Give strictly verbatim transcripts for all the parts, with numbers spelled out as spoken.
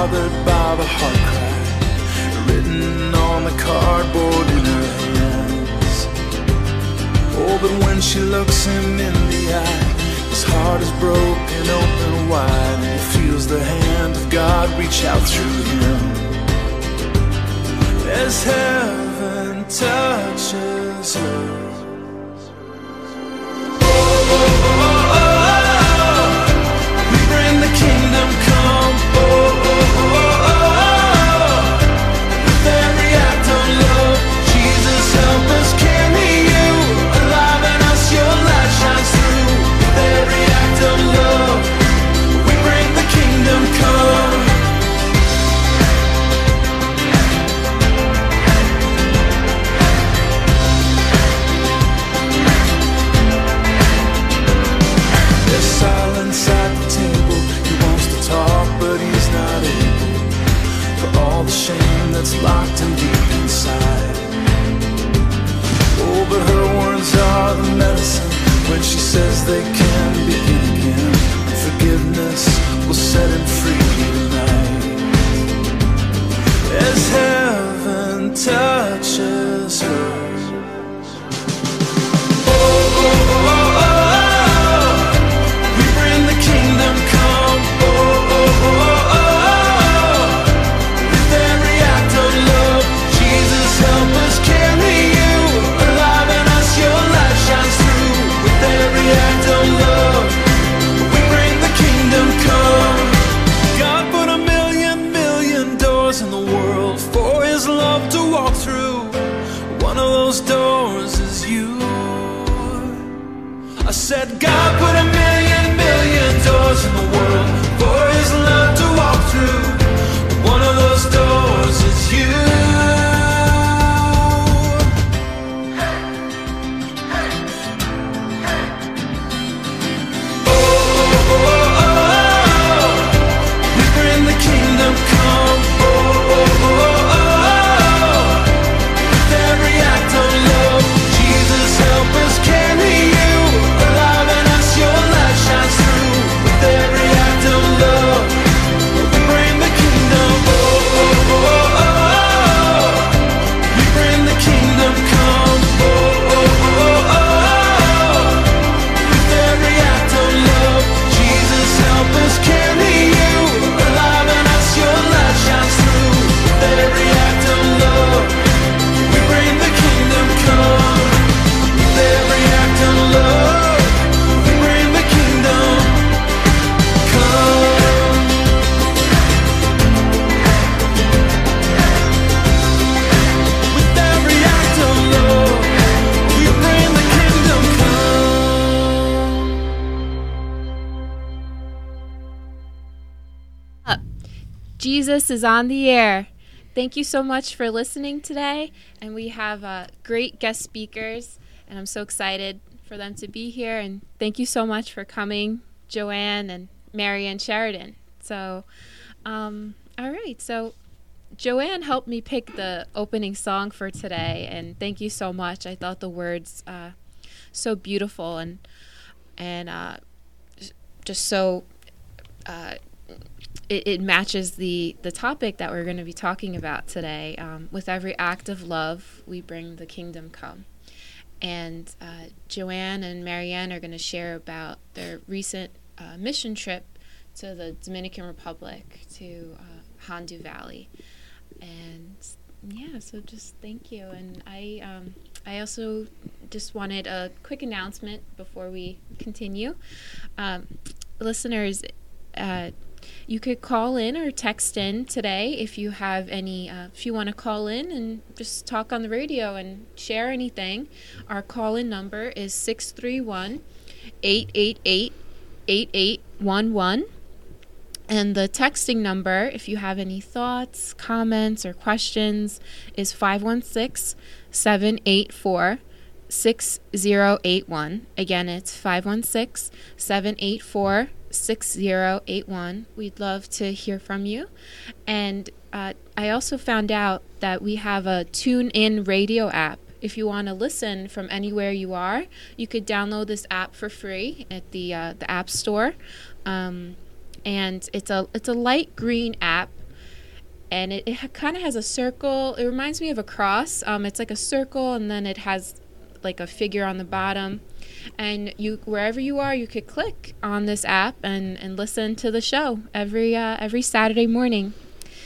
bothered by the heart cry written on the cardboard in her hands. Oh, but when she looks him in the eye, his heart is broken open wide, and he feels the hand of God reach out through him. As heaven touches her. Oh, oh, oh, oh, oh, we bring the kingdom come. Oh, oh, oh, oh, oh, with every act of love, Jesus help us carry you. Alive in us, your light shines through. With every act of love, we bring the kingdom come. Silence at the table, he wants to talk but he's not able, for all the shame that's locked him deep inside. Oh, but her words are the medicine when she says they can begin again. Forgiveness will set him free tonight. As heaven touches her. Oh, oh, oh, oh, oh. Kingdom come, oh, oh, oh, oh, oh. With every act of love, Jesus help us carry you. Alive in us, your light shines through. With every act of love, we bring the kingdom come. God put a million, million doors in the world for his love to walk through. One of those doors is you. I said God put a million, million doors in the world for his love to walk through. One of those doors is you. Oh, oh, oh, oh, we bring the kingdom come. Oh, oh, oh, oh, with every act of love, Jesus help us carry you. Alive in us, your light shines through. With every act of love, we bring the kingdom. Oh, oh, oh, oh, we bring the kingdom come. Oh, oh, oh, oh, with every act of love, Jesus help us carry you. Alive in us, your light shines through. With every act of love, we bring the kingdom come. With every act of love, we bring the kingdom come. With every act of love, we bring the kingdom come. Up. Jesus is on the air. Thank you so much for listening today, and we have uh, great guest speakers, and I'm so excited for them to be here, and thank you so much for coming, Joanne and Marianne Sheridan. So, um, all right, so Joanne helped me pick the opening song for today, and thank you so much. I thought the words uh, so beautiful and and uh, just so uh, it, it matches the, the topic that we're going to be talking about today. Um, with every act of love, we bring the kingdom come. And uh, Joanne and Marianne are going to share about their recent uh, mission trip to the Dominican Republic, to uh, Hondu Valley. And yeah, so just thank you. And I um, I also just wanted a quick announcement before we continue. Um, listeners, uh, you could call in or text in today if you have any, uh, if you want to call in and just talk on the radio and share anything. Our call-in number is six three one, eight eight eight, eight eight one one. And the texting number, if you have any thoughts, comments, or questions, is five one six, seven eight four, six zero eight one. Again, it's five one six, seven eight four, six zero eight one. We'd love to hear from you. And uh, I also found out that we have a TuneIn radio app. If you want to listen from anywhere you are, you could download this app for free at the uh, the App Store. Um, and it's a it's a light green app and it, it kind of has a circle. It reminds me of a cross. Um, it's like a circle, and then it has like a figure on the bottom. And you, wherever you are, you could click on this app and, and listen to the show every uh, every Saturday morning.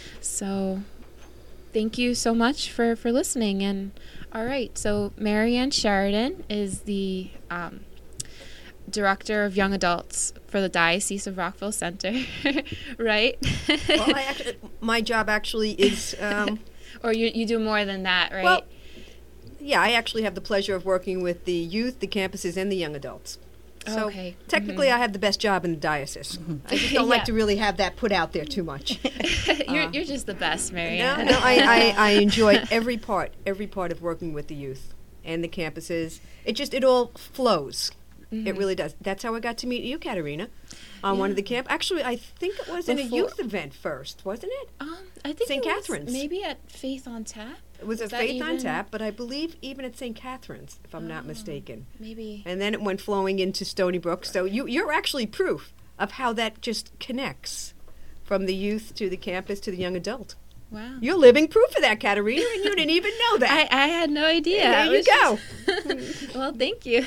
So thank you so much for, for listening. And all right, so Marianne Sheridan is the um, Director of Young Adults for the Diocese of Rockville Center, right? Well, I actually, my job actually is... Um, or you, you do more than that, right? Well, yeah, I actually have the pleasure of working with the youth, the campuses, and the young adults. So okay. technically, mm-hmm. I have the best job in the diocese. Mm-hmm. I just don't Yeah. like to really have that put out there too much. you're, uh, you're just the best, No, Marianne. no, I, I, I enjoy every part, every part of working with the youth and the campuses. It just, it all flows. Mm-hmm. It really does. That's how I got to meet you, Katerina, on one of the camp. Actually, I think it was in a Before- youth event first, wasn't it? Um, I think Saint it was Catherine's. maybe at Faith on Tap. It was, Was a that Faith on even- Tap, but I believe even at Saint Catherine's, if I'm not Oh. mistaken. Maybe. And then it went flowing into Stony Brook. So you, you're actually proof of how that just connects from the youth to the campus to the young adult. Wow. You're living proof of that, Katerina, and you didn't even know that. I, I had no idea. There I you was go. just- well, thank you.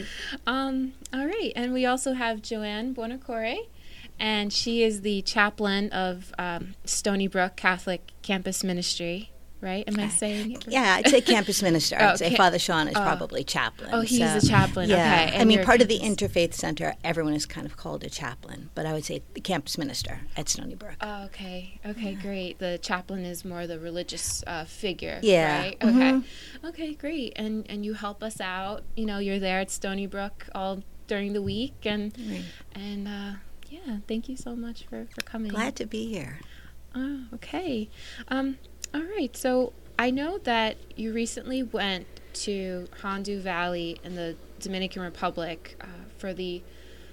um, all right. And we also have Joanne Buonocore, and she is the chaplain of um, Stony Brook Catholic Campus Ministry, right? Am I saying it? Yeah, I'd say campus minister. Oh, I'd say ca- Father Sean is oh. probably chaplain. Oh, he's so- the chaplain. Yeah. Okay. I and mean, you're part of the campus- Interfaith Center, everyone is kind of called a chaplain, but I would say the campus minister at Stony Brook. Oh, okay. Okay, great. The chaplain is more the religious uh, figure, Yeah. right? Okay. Mhm. Okay, great. And and you help us out. You know, you're there at Stony Brook all during the week, and Right. and uh, yeah, thank you so much for, for coming. Glad to be here. Oh, okay. Um, all right. So I know that you recently went to Hondu Valley in the Dominican Republic uh, for the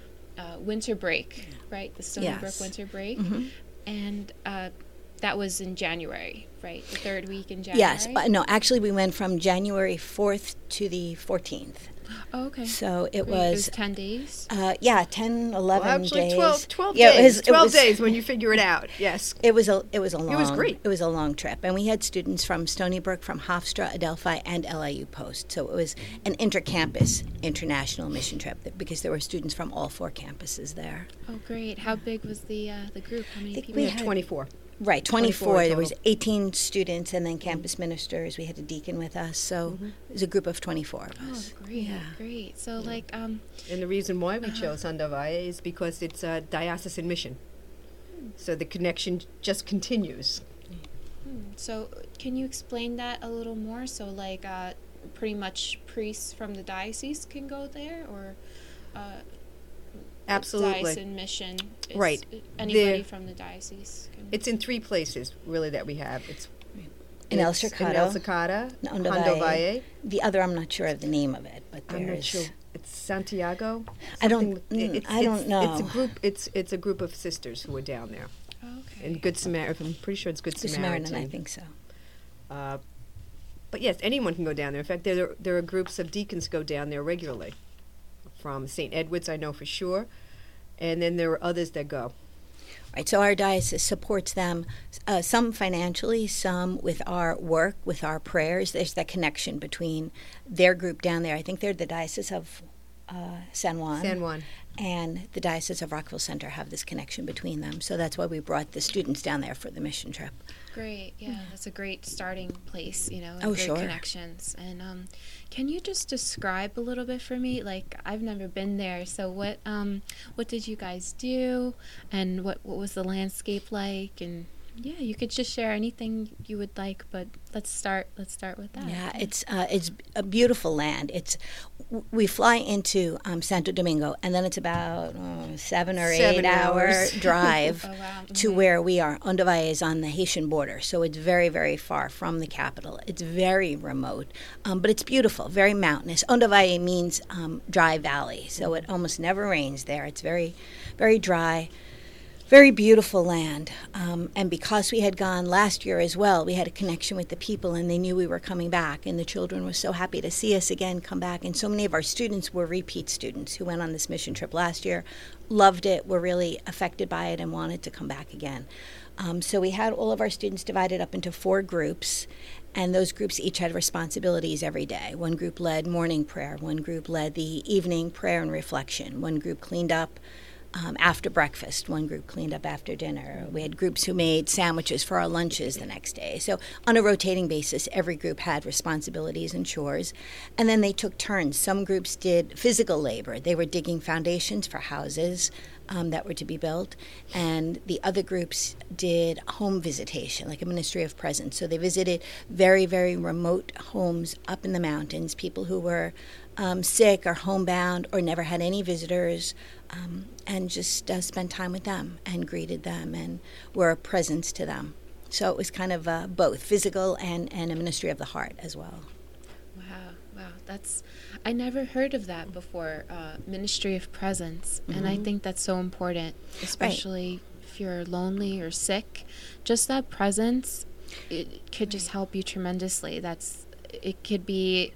uh, winter break, right? The Stony Yes. Brook winter break. Mhm. And uh, that was in January, right? The third week in January? Yes, but no, actually we went from January fourth to the fourteenth. Oh, okay. So it Great. was, It was ten days? uh, yeah, ten, eleven Well, actually, days. twelve, twelve Yeah, days. it was- it twelve was- days when you figure it out. Yes. It was a it was a long was great. It was a long trip, and we had students from Stony Brook, from Hofstra, Adelphi, and L I U Post. So it was an intercampus international mission trip th- because there were students from all four campuses there. Oh, great. How big was the uh, the group? How many think people? we We had had- twenty-four. Right, twenty-four twenty-four. There was total. eighteen students, and then campus ministers. We had a deacon with us, so Mm-hmm. it was a group of twenty-four of Oh, us. great. Yeah. Great. So, like, um, And the reason why we chose Honda Valle is because it's a diocesan mission. So the connection just continues. hmm, so can you explain that a little more? So, like, uh, pretty much priests from the diocese can go there, or uh, Absolutely. diocesan mission? Is, Right. uh, Anybody There- from the diocese can. It's in three places, really, that we have. It's In El it's Cercado, in El Cercado, in Hondo Hondo Valle. Valle. The other, I'm not sure of the name of it, but I'm not there's. sure. It's Santiago. I don't- Something- mm, it's- I don't it's- It's a know. group. It's it's a group of sisters who are down there. Oh, okay. And Good Samaritan. I'm pretty sure it's Good Good Samaritan. Samaritan, I think so. Uh, but yes, anyone can go down there. In fact, there there are groups of deacons go down there regularly. From Saint Edward's, I know for sure, and then there are others that go. Right, so our diocese supports them, uh, some financially, some with our work, with our prayers. There's that connection between their group down there. I think they're the Diocese of uh, San Juan. San Juan. And the Diocese of Rockville Center have this connection between them. So that's why we brought the students down there for the mission trip. Great, yeah, that's a great starting place, you know, and Oh, great sure. connections. And um, can you just describe a little bit for me? Like, I've never been there, so what um, what did you guys do, and what what was the landscape like? And yeah, you could just share anything you would like, but let's start. Let's start with that. Yeah, it's uh, it's a beautiful land. It's w- we fly into um, Santo Domingo, and then it's about uh, seven or Seven eight hour hours. drive Oh, wow. to Mhm. where we are. Hondo Valle is on the Haitian border, so it's very very far from the capital. It's very remote, um, but it's beautiful, very mountainous. Hondo Valle means um, dry valley, so it almost never rains there. It's very very dry. very beautiful land. Um, and because we had gone last year as well, we had a connection with the people, and they knew we were coming back. And the children were so happy to see us again come back. And so many of our students were repeat students who went on this mission trip last year, loved it, were really affected by it, and wanted to come back again. Um, so we had all of our students divided up into four groups, and those groups each had responsibilities every day. One group led morning prayer, one group led the evening prayer and reflection, one group cleaned up um, after breakfast, one group cleaned up after dinner. We had groups who made sandwiches for our lunches the next day. So on a rotating basis, every group had responsibilities and chores, and then they took turns. Some groups did physical labor. They were digging foundations for houses Um, that were to be built, and the other groups did home visitation, like a ministry of presence. So they visited very, very remote homes up in the mountains, people who were um, sick or homebound or never had any visitors, um, and just uh, spent time with them and greeted them and were a presence to them. So it was kind of uh, both physical and, and a ministry of the heart as well. Wow, wow, that's, I never heard of that before, uh, ministry of presence, mm-hmm. and I think that's so important, especially right. if you're lonely or sick. Just that presence, it could just help you tremendously. That's, it could be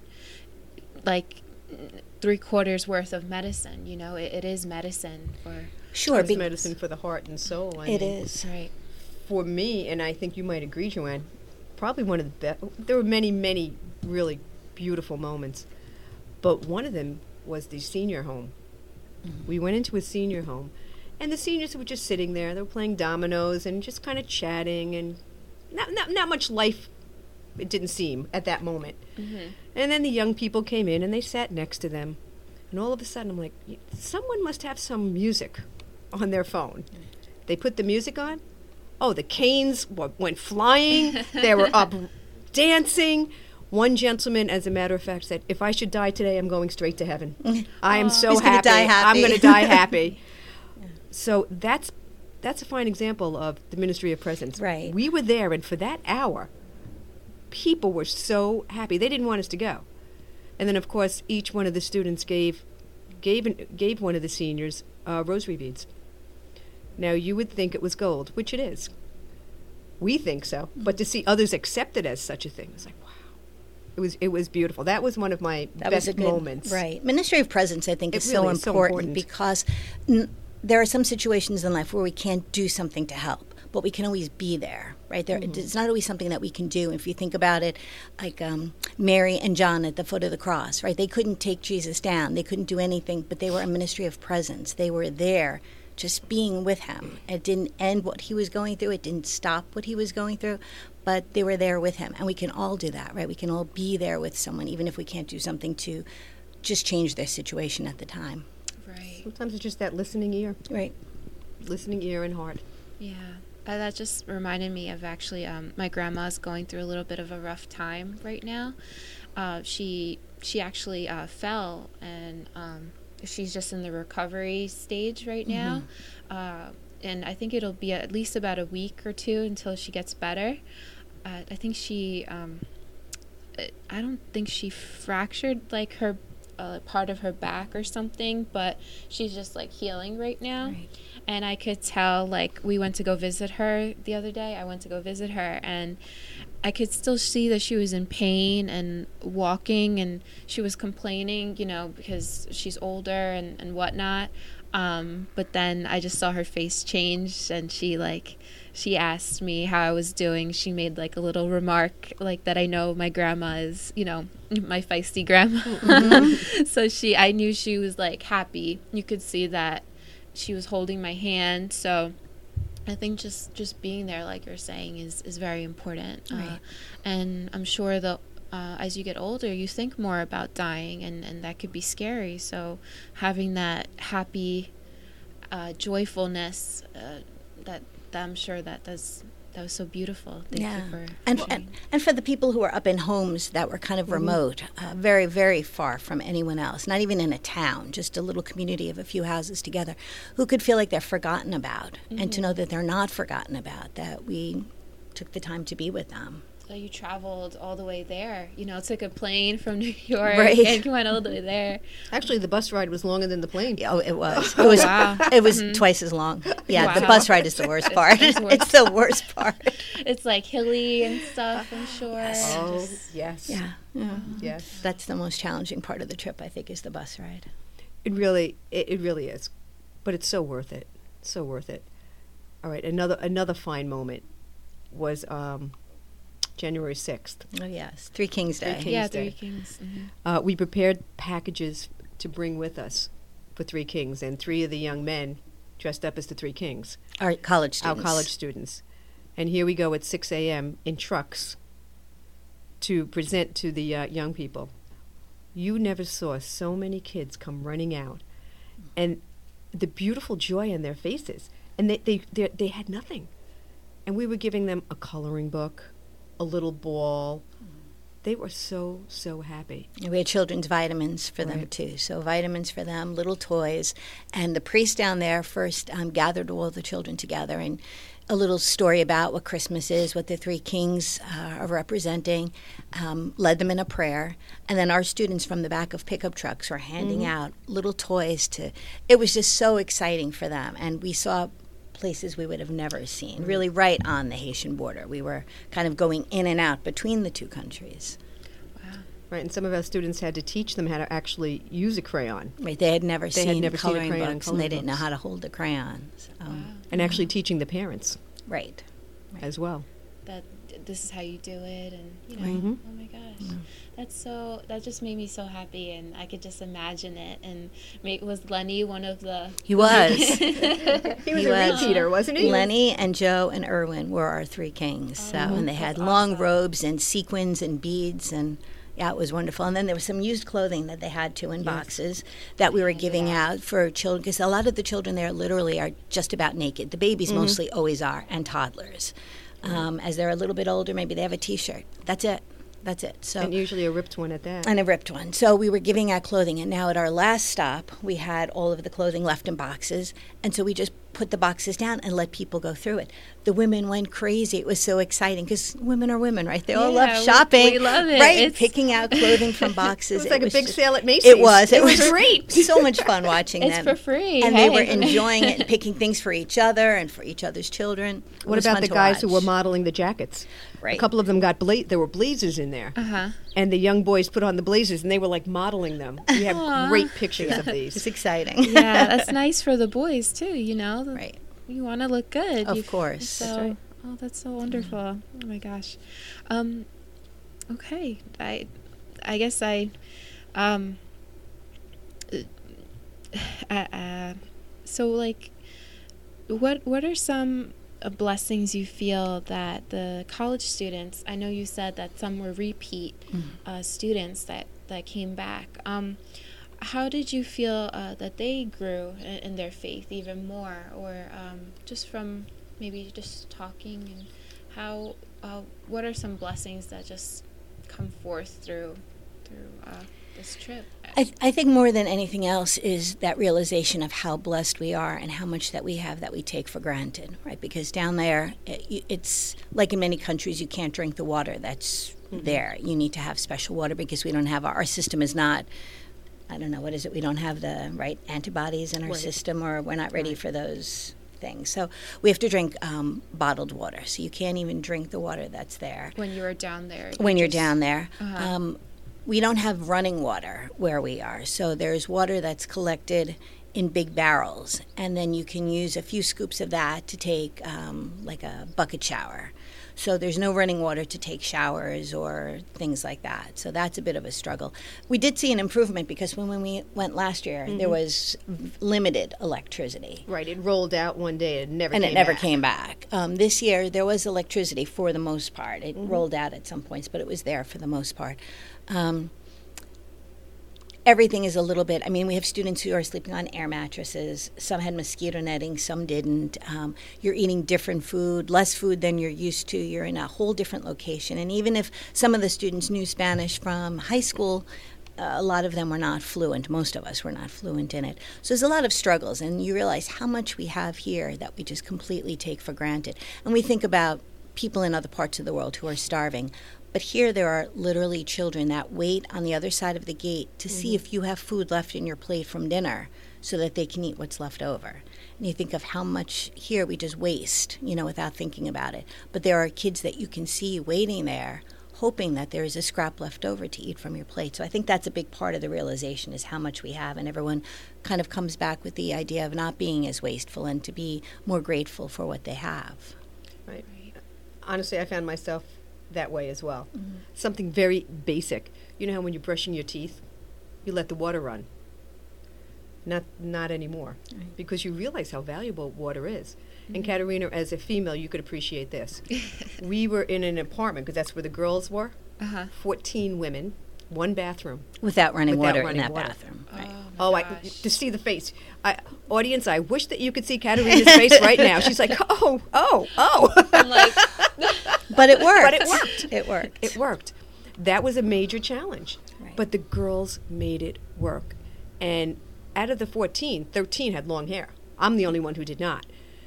like three quarters worth of medicine, you know, it, it is medicine for... Sure. It's medicine for the heart and soul. I it mean, is. Right. For me, and I think you might agree, Joanne, probably one of the best, there were many, many really beautiful moments, but one of them was the senior home. Mm-hmm. We went into a senior home, and the seniors were just sitting there. They were playing dominoes and just kind of chatting, and not not, not much life, it didn't seem, at that moment. Mm-hmm. And then the young people came in, and they sat next to them, and all of a sudden I'm like, someone must have some music on their phone. Mm-hmm. They put the music on. Oh, the canes w- went flying. They were up dancing. One gentleman, as a matter of fact, said, if I should die today, I'm going straight to heaven. I am so He's happy. gonna die happy. I'm going to die happy. Yeah. So that's that's a fine example of the ministry of presence. Right. We were there, and for that hour, people were so happy. They didn't want us to go. And then, of course, each one of the students gave gave, an, gave one of the seniors uh, rosary beads. Now, you would think it was gold, which it is. We think so. But to see others accept it as such a thing, it's like, wow. It was it was beautiful. That was one of my that best was a good, moments. Right. Ministry of presence, I think, It is, really so, is so important important. because n- there are some situations in life where we can't do something to help, but we can always be there, right? There, mm-hmm. It's not always something that we can do. If you think about it, like um, Mary and John at the foot of the cross, right? They couldn't take Jesus down. They couldn't do anything, but they were a ministry of presence. They were there just being with him. It didn't end what he was going through. It didn't stop what he was going through, but they were there with him. And we can all do that, right? We can all be there with someone, even if we can't do something to just change their situation at the time. Right. Sometimes it's just that listening ear. Right. Listening ear and heart. Yeah. Uh, that just reminded me of actually um, my grandma's going through a little bit of a rough time right now. Uh, she she actually uh, fell, and um, she's just in the recovery stage right now. Mm-hmm. Uh, and I think it'll be at least about a week or two until she gets better. Uh, I think she, um, I don't think she fractured like her uh, part of her back or something, but she's just like healing right now. Right. And I could tell, like, we went to go visit her the other day. I went to go visit her, and I could still see that she was in pain and walking, and she was complaining, you know, because she's older and, and whatnot. Um, but then I just saw her face change, and she, like, she asked me how I was doing. She made, like, a little remark, like, that I know my grandma is, you know, my feisty grandma. Mm-hmm. So she, I knew she was, like, happy. You could see that she was holding my hand. So I think just, just being there, like you're saying, is, is very important. Right. Uh, and I'm sure that uh, as you get older, you think more about dying, and, and that could be scary. So having that happy uh, joyfulness, uh, that, that I'm sure that does... That was so beautiful. Thank yeah. you for and, and and for the people who were up in homes that were kind of mm-hmm. remote, uh, very, very far from anyone else, not even in a town, just a little community of a few houses together, who could feel like they're forgotten about, mm-hmm. and to know that they're not forgotten about, that we took the time to be with them. that you traveled all the way there. You know, took a plane from New York Right. and went all the way there. Actually, the bus ride was longer than the plane. Oh, it was. It was. Wow. It was twice as long. Yeah, the Wow. bus ride is the worst part. It's the worst. It's the worst part. It's like hilly and stuff, I'm sure. Oh, Just- yes. Yeah, yeah. Yes. That's the most challenging part of the trip, I think, is the bus ride. It really, it, it really is, but it's so worth it. So worth it. All right, another another fine moment was um, January sixth. Oh yes, Three Kings Day. Kings yeah, Day. Three Kings. Mhm. Uh, we prepared packages to bring with us for Three Kings, and three of the young men dressed up as the Three Kings, Our college students. our college students. And here we go at six a.m. in trucks to present to the uh, young people. You never saw so many kids come running out, and the beautiful joy in their faces. And they, they, they, they had nothing. And we were giving them a coloring book, a little ball. They were so, so happy. And we had children's vitamins for them Right. too. So vitamins for them, little toys. And the priest down there first um, gathered all the children together and a little story about what Christmas is, what the Three Kings uh, are representing, um, led them in a prayer. And then our students from the back of pickup trucks were handing out little toys to, it was just so exciting for them. And we saw places we would have never seen, really right on the Haitian border. We were kind of going in and out between the two countries. Right, and some of our students had to teach them how to actually use a crayon, Right, they had never They had seen never seen a coloring crayon in books, and they coloring didn't know books. how to hold a crayon. So, and actually teaching the parents right. as well. That this is how you do it, and you know, Mhm. oh my gosh, that's so. That just made me so happy, and I could just imagine it. And ma- was Lenny one of the? He was. He was He a was. repeater, wasn't he? Lenny and Joe and Irwin were our three kings. So, and they had That's long awesome. robes and sequins and beads, and yeah, it was wonderful. And then there was some used clothing that they had too in boxes that we were giving out for children, because a lot of the children there literally are just about naked. The babies Mm-hmm. mostly always are, and toddlers. Um, as they're a little bit older, maybe they have a T-shirt. That's it. That's it. So. And usually a ripped one at that. And a ripped one. So we were giving out clothing, and now at our last stop, we had all of the clothing left in boxes, and so we just put the boxes down and let people go through it. The women went crazy. It was so exciting because women are women, right? They all Yeah, love we- shopping. we love it. Right? It's- Picking out clothing from boxes. It was like a big just- sale at Macy's. It was. It, It was was great. So much fun watching It's them. for free. And they were hey. enjoying it and picking things for each other and for each other's children. It What was about fun the to guys who were watch. modeling the jackets? Right. A couple of them got bla- there were blazers in there, Uh-huh. and the young boys put on the blazers, and they were like modeling them. We have Aw. great pictures of It's these. exciting. Yeah, that's nice for the boys too. You know, The- Right. You want to look good, Of You- course. So, That's right. oh, that's so wonderful. Oh my gosh. Um, okay, I, I guess I, um, uh, uh, so like, what what are some uh, blessings you feel that the college students? I know you said that some were repeat uh, students that that came back. Um, how did you feel uh, that they grew in, in their faith even more, or um, just from maybe just talking, and how? Uh, what are some blessings that just come forth through through uh, this trip? I, th- I think more than anything else is that realization of how blessed we are and how much that we have that we take for granted, right? Because down there, it, it's like in many countries, you can't drink the water that's there. You need to have special water because we don't have our, our system is not. I don't know, what is it? We don't have the right antibodies in our Right. system, or we're not ready Right. for those things. So we have to drink um, bottled water. So you can't even drink the water that's there When you were down there, you when you're just- down there. Uh-huh. Um, we don't have running water where we are. So there's water that's collected in big barrels, and then you can use a few scoops of that to take um, like a bucket shower. So there's no running water to take showers or things like that. So that's a bit of a struggle. We did see an improvement because when, when we went last year, there was limited electricity. Right, it rolled out one day and never And came it never back. came back. Um, this year, there was electricity for the most part. It Mm-hmm. rolled out at some points, but it was there for the most part. Um, everything is a little bit, I mean, we have students who are sleeping on air mattresses. Some had mosquito netting, some didn't. Um, you're eating different food, less food than you're used to. You're in a whole different location. And even if some of the students knew Spanish from high school, uh, a lot of them were not fluent. Most of us were not fluent in it. So there's a lot of struggles, and you realize how much we have here that we just completely take for granted. And we think about people in other parts of the world who are starving. But here there are literally children that wait on the other side of the gate to mm-hmm. see if you have food left in your plate from dinner so that they can eat what's left over. And you think of how much here we just waste, you know, without thinking about it. But there are kids that you can see waiting there, hoping that there is a scrap left over to eat from your plate. So I think that's a big part of the realization is how much we have. And everyone kind of comes back with the idea of not being as wasteful and to be more grateful for what they have. Right. Honestly, I found myself that way as well. Mm-hmm. Something very basic. You know how when you're brushing your teeth, you let the water run? Not not anymore, right. because you realize how valuable water is. Mm-hmm. And Katerina, as a female, you could appreciate this. We were in an apartment, because that's where the girls were, Uh-huh. fourteen women, one bathroom. Without running Without water running in that water. bathroom. Right. Oh, my Oh, I, gosh. to see the face. I, audience, I wish that you could see Katerina's face right now. She's like, oh, oh, oh. I'm like, But it worked. But it worked. It worked. It worked. That was a major challenge. Right. But the girls made it work. And out of the fourteen, thirteen had long hair. I'm the only one who did not.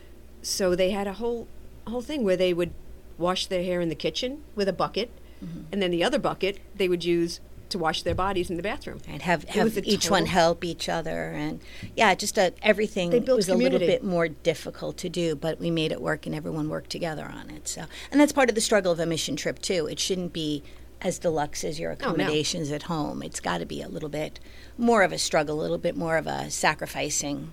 So they had a whole whole thing where they would wash their hair in the kitchen with a bucket, Mm-hmm. and then the other bucket they would use to wash their bodies in the bathroom. And have, It have was a each one total- help each other. And, yeah, just uh, everything They built was a little community. bit more difficult to do, but we made it work and everyone worked together on it. So, and that's part of the struggle of a mission trip, too. It shouldn't be as deluxe as your no. accommodations at home. It's got to be a little bit more of a struggle, a little bit more of a sacrificing.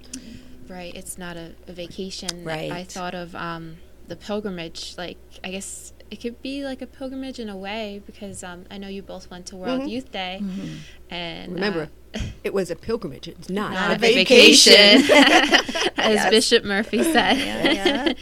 right, it's not a, a vacation. Right. I thought of um, the pilgrimage. Like, I guess it could be like a pilgrimage in a way because um, I know you both went to World Mhm. Youth Day. Mm-hmm. And Remember, uh, it was a pilgrimage. It's not, not a a vacation. vacation, as Yes. Bishop Murphy said. Yeah, yeah.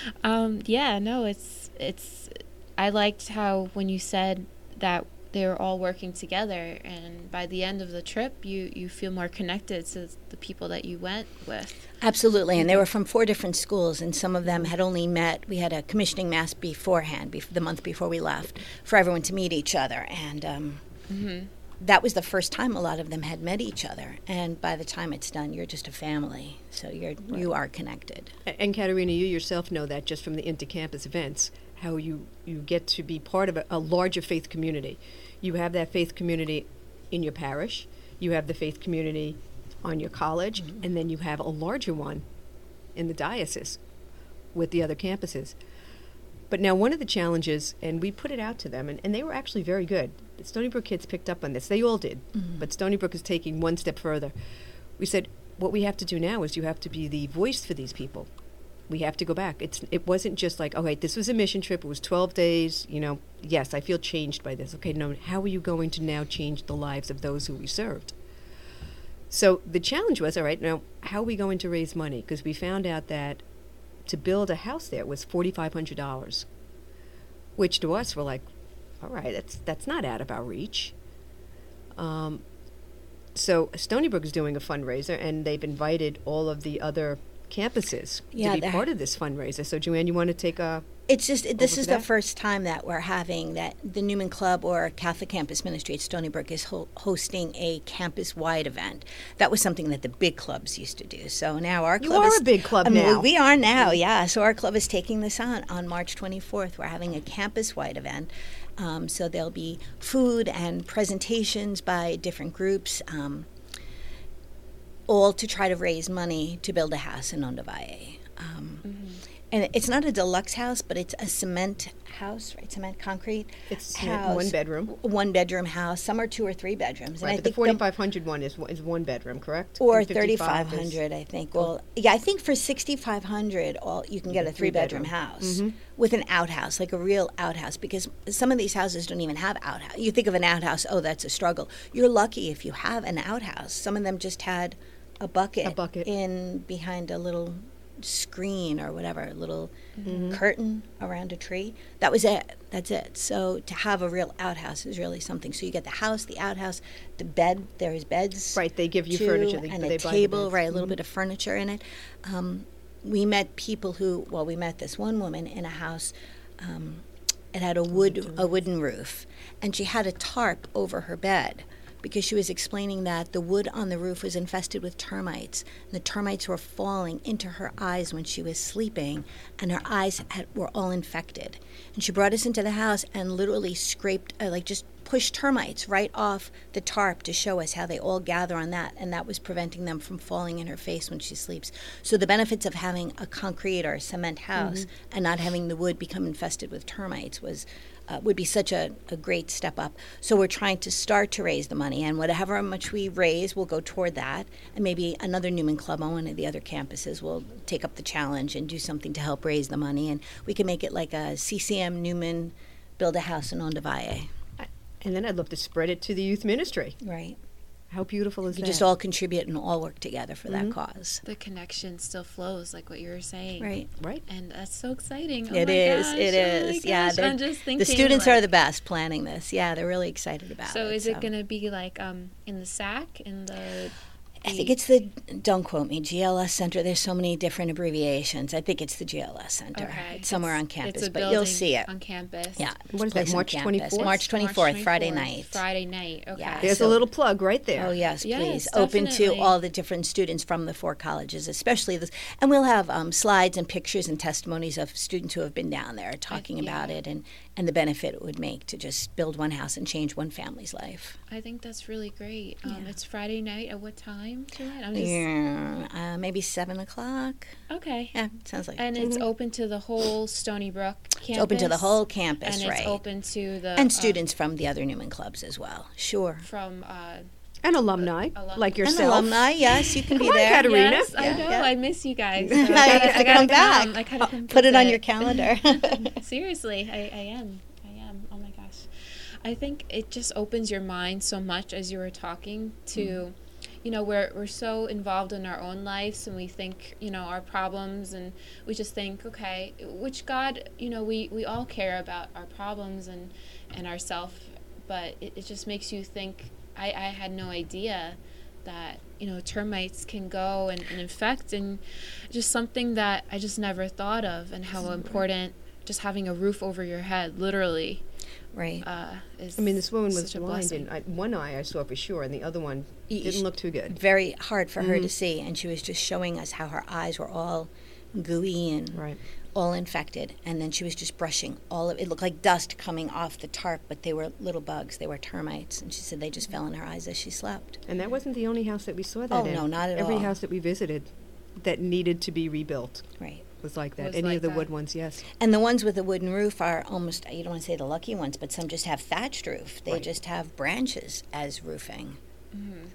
um, yeah, no, it's it's. I liked how when you said that they were all working together, and by the end of the trip, you you feel more connected to the people that you went with. Absolutely, and they were from four different schools, and some of them had only met. We had a commissioning mass beforehand, bef- the month before we left, for everyone to meet each other, and um, Mm-hmm. that was the first time a lot of them had met each other. And by the time it's done, you're just a family, so you're you are connected. A- And Katerina, you yourself know that just from the intercampus events, how you, you get to be part of a, a larger faith community. You have that faith community in your parish, you have the faith community on your college, Mm-hmm. and then you have a larger one in the diocese with the other campuses. But now one of the challenges, and we put it out to them, and, and they were actually very good. The Stony Brook kids picked up on this. They all did, Mm-hmm. but Stony Brook is taking one step further. We said, what we have to do now is you have to be the voice for these people. We have to go back. It's it wasn't just like, okay, this was a mission trip. It was twelve days. You know, yes, I feel changed by this. Okay, no, how are you going to now change the lives of those who we served? So the challenge was, all right, now how are we going to raise money? Because we found out that to build a house there was forty-five hundred dollars, which to us were like, all right, that's that's not out of our reach. Um, so Stony Brook is doing a fundraiser, and they've invited all of the other campuses Yeah, to be they're- part of this fundraiser. So Joanne, you want to take a It's just this Over is for the that? first time that we're having that the Newman Club or Catholic Campus Ministry at Stony Brook is ho- hosting a campus-wide event. That was something that the big clubs used to do. So now our You club are is a big club I mean, now. We are now, yeah. So our club is taking this on on March twenty-fourth. We're having a campus-wide event. Um, so there'll be food and presentations by different groups, um, all to try to raise money to build a house in Onda Valle. Um, And it's not a deluxe house, but it's a cement house, right? Cement, concrete It's house. one bedroom. One bedroom house. Some are two or three bedrooms. right, and I but the think forty-five hundred one is one- is one bedroom, correct? or And fifty-five thirty-five is- hundred, I think. Well, yeah, I think for sixty-five hundred, all you can get a three-bedroom three-bedroom. house Mhm. with an outhouse, like a real outhouse, because some of these houses don't even have outhouse. You think of an outhouse, oh, that's a struggle. You're lucky if you have an outhouse. Some of them just had a bucket, A bucket. in behind a little screen or whatever, a little Mm-hmm. curtain around a tree. That was it. That's it. So to have a real outhouse is really something. So you get the house, the outhouse, the bed. There's beds. Right, they give you too, furniture. They, and they a buy the table, beds. right? A little Mhm. bit of furniture in it. Um, we met people who, well, we met this one woman in a house. Um, it had a wood, a wooden roof, and she had a tarp over her bed because she was explaining that the wood on the roof was infested with termites. And the termites were falling into her eyes when she was sleeping, and her eyes had, were all infected. And she brought us into the house and literally scraped, uh, like just pushed termites right off the tarp to show us how they all gather on that, and that was preventing them from falling in her face when she sleeps. So the benefits of having a concrete or a cement house mm-hmm. and not having the wood become infested with termites was uh, would be such a, a great step up. So we're trying to start to raise the money, and whatever much we raise will go toward that, and maybe another Newman Club on one of the other campuses will take up the challenge and do something to help raise the money, and we can make it like a C C M Newman Build a House in Onda Valle. And then I'd love to spread it to the youth ministry. Right. How beautiful is we that? just all contribute and all work together for mm-hmm. that cause. The connection still flows, like what you were saying. Right. Right. And that's so exciting. Oh it my is. Gosh, it oh is. my Yeah. gosh. I'm just thinking. The students like, are the best planning this. Yeah, they're really excited about so it. Is so is it going to be like um, in the S A C, in the... I think it's the, don't quote me, G L S Center. There's so many different abbreviations. I think it's the G L S Center. Okay. It's somewhere it's, on campus, it's a but you'll see it. on campus. Yeah. What is that, March twenty-fourth? March twenty-fourth, Friday night. Friday night, okay. Yeah. There's So- a little plug right there. Oh, yes, Yes, please. Open to definitely. all the different students from the four colleges, especially this. And we'll have um, slides and pictures and testimonies of students who have been down there talking I- yeah. about it and, and the benefit it would make to just build one house and change one family's life. I think that's really great. Um, Yeah. It's Friday night. At what time? Joanne? I'm just, Yeah, uh, maybe seven o'clock. Okay. Yeah, sounds like And it. it's open to the whole Stony Brook campus. It's open to the whole campus, and right? it's open to the and uh, students from the other Newman clubs as well. Sure. from uh, And alumni, Uh, alum- like And yourself. And alumni, yes, you can be Come on, there. Katarina. Yes, I Yeah, know. yeah. I miss you guys. So You I have gotta, to I gotta come back. I gotta come Put it on visit. your calendar. Seriously, I, I am. I am. Oh my gosh. I think it just opens your mind so much as you were talking to, mm. you know, we're, we're so involved in our own lives and we think, you know, our problems and we just think, okay, which God, you know, we, we all care about our problems and, and ourself, but it, it just makes you think, I, I had no idea that, you know, termites can go and, and infect, and just something that I just never thought of, and how important just having a roof over your head, literally, Right. uh, is I mean, this woman was such a blind, blessing. and I, one eye I saw for sure, and the other one Y- didn't look too good. Very hard for her Mhm. to see, and she was just showing us how her eyes were all gooey and Right. all infected, and then she was just brushing all of it. Looked like dust coming off the tarp, but they were little bugs. They were termites, and she said they just fell in her eyes as she slept. And that wasn't the only house that we saw that Oh, in. no, not at Every all. house that we visited that needed to be rebuilt Right. was like that. Was Any like of the that. wood ones, yes. And the ones with the wooden roof are almost, you don't want to say the lucky ones, but some just have thatched roof. They Right. just have branches as roofing. Mhm.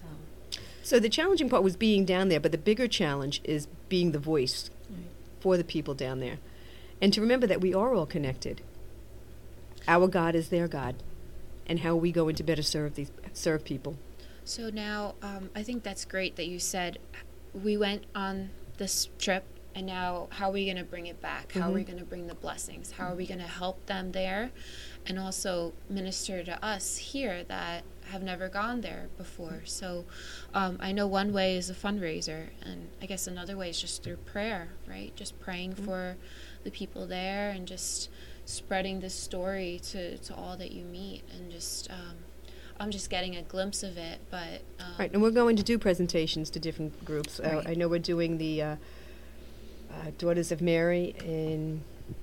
So the challenging part was being down there, but the bigger challenge is being the voice for the people down there. And to remember that we are all connected. Our God is their God. And how are we going to better serve these serve people? So now, um, I think that's great that you said we went on this trip, and now how are we going to bring it back? How are we Mhm. going to bring the blessings? How are we going to help them there, and also minister to us here that have never gone there before? So um, I know one way is a fundraiser, and I guess another way is just through prayer, right? Just praying Mm-hmm. for the people there and just spreading this story to, to all that you meet, and just um, I'm just getting a glimpse of it, but um, Right, and we're going to do presentations to different groups. Uh, Right. I know we're doing the uh, uh, Daughters of Mary in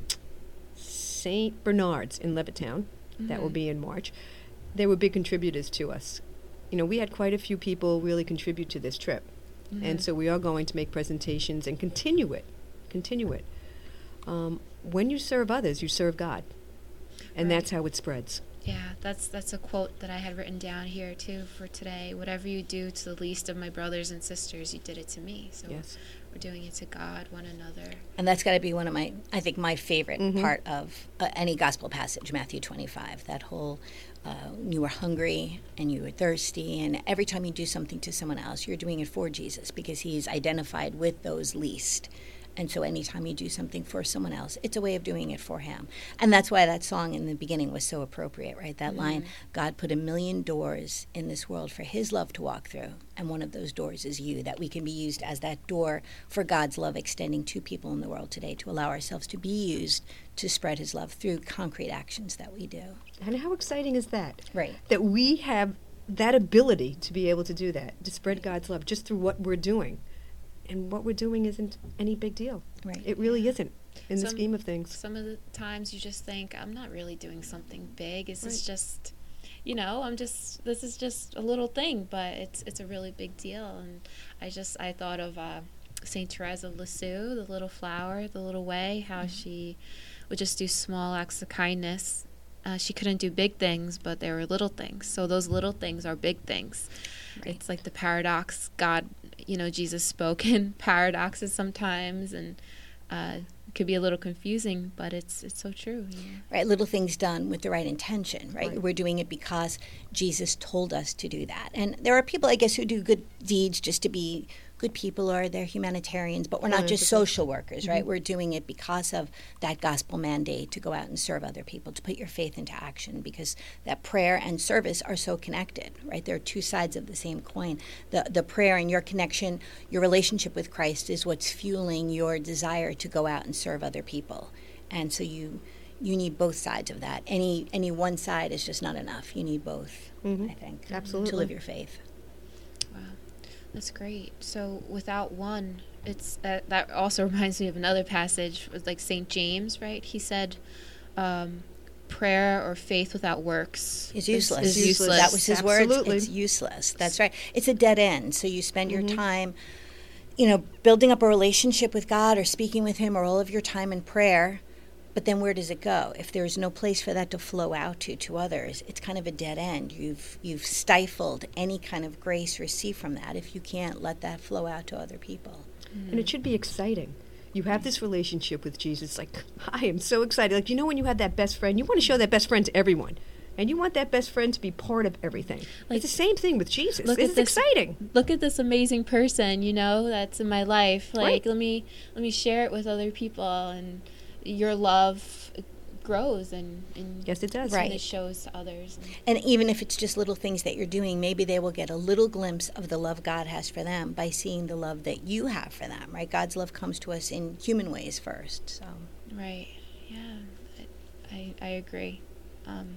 Saint Bernard's in Levittown. That will Mhm. be in March. They were big contributors to us. You know, we had quite a few people really contribute to this trip. And Mhm. so we are going to make presentations and continue it. Continue it. Um, when you serve others, you serve God. And Right. that's how it spreads. Yeah, that's that's a quote that I had written down here too for today. Whatever you do to the least of my brothers and sisters, you did it to me. So Yes. we're doing it to God, one another. And that's got to be one of my, I think, my favorite Mhm. part of uh, any gospel passage, Matthew twenty-five. That whole, uh, you were hungry and you were thirsty, and every time you do something to someone else, you're doing it for Jesus because he's identified with those least. And so anytime you do something for someone else, it's a way of doing it for him. And that's why that song in the beginning was so appropriate, right? That line, God put a million doors in this world for his love to walk through. And one of those doors is you, that we can be used as that door for God's love extending to people in the world today, to allow ourselves to be used to spread his love through concrete actions that we do. And how exciting is that? Right. That we have that ability to be able to do that, to spread God's love just through what we're doing. And what we're doing isn't any big deal. Right. It really isn't in the Some- scheme of things. Some of the times you just think, I'm not really doing something big. Is this Right. just, you know, I'm just, this is just a little thing, but it's it's a really big deal. And I just, I thought of uh, Saint Therese of Lisieux, the little flower, the little way, how she would just do small acts of kindness. Uh, she couldn't do big things, but there were little things. So those little things are big things. Right. It's like the paradox. God, you know, Jesus spoke in paradoxes sometimes, and uh, it could be a little confusing, but it's it's so true. You know? Right, little things done with the right intention, right? Right. We're doing it because Jesus told us to do that. And there are people, I guess, who do good deeds just to be good people, or they're humanitarians, but we're not just Philanthropy. social workers, right? We're doing it because of that gospel mandate to go out and serve other people, to put your faith into action, because that prayer and service are so connected, right? There are two sides of the same coin. The the prayer and your connection, your relationship with Christ is what's fueling your desire to go out and serve other people. And so you you need both sides of that. Any any one side is just not enough. You need both, Mhm. I think, Absolutely. to live your faith. Wow, that's great. So without one, it's that that also reminds me of another passage with like Saint James, right? He said, um, prayer or faith without works Is useless. Is useless. That was his Absolutely. words. It's useless. That's right. It's a dead end. So you spend your Mhm. time, you know, building up a relationship with God or speaking with Him, or all of your time in prayer. But then where does it go? If there's no place for that to flow out to to others, it's kind of a dead end. You've you've stifled any kind of grace received from that if you can't let that flow out to other people. And it should be exciting. You have this relationship with Jesus. Like, I am so excited. Like, you know, when you have that best friend, you want to show that best friend to everyone. And you want that best friend to be part of everything. Like, it's the same thing with Jesus. look It's at this- exciting. Look at this amazing person, you know, that's in my life. Like, Right. let me let me share it with other people, and your love grows, and, and Yes, it does. and Right. it shows to others. And even if it's just little things that you're doing, maybe they will get a little glimpse of the love God has for them by seeing the love that you have for them, right? God's love comes to us in human ways first. So Right. Yeah. I I, I agree. Um,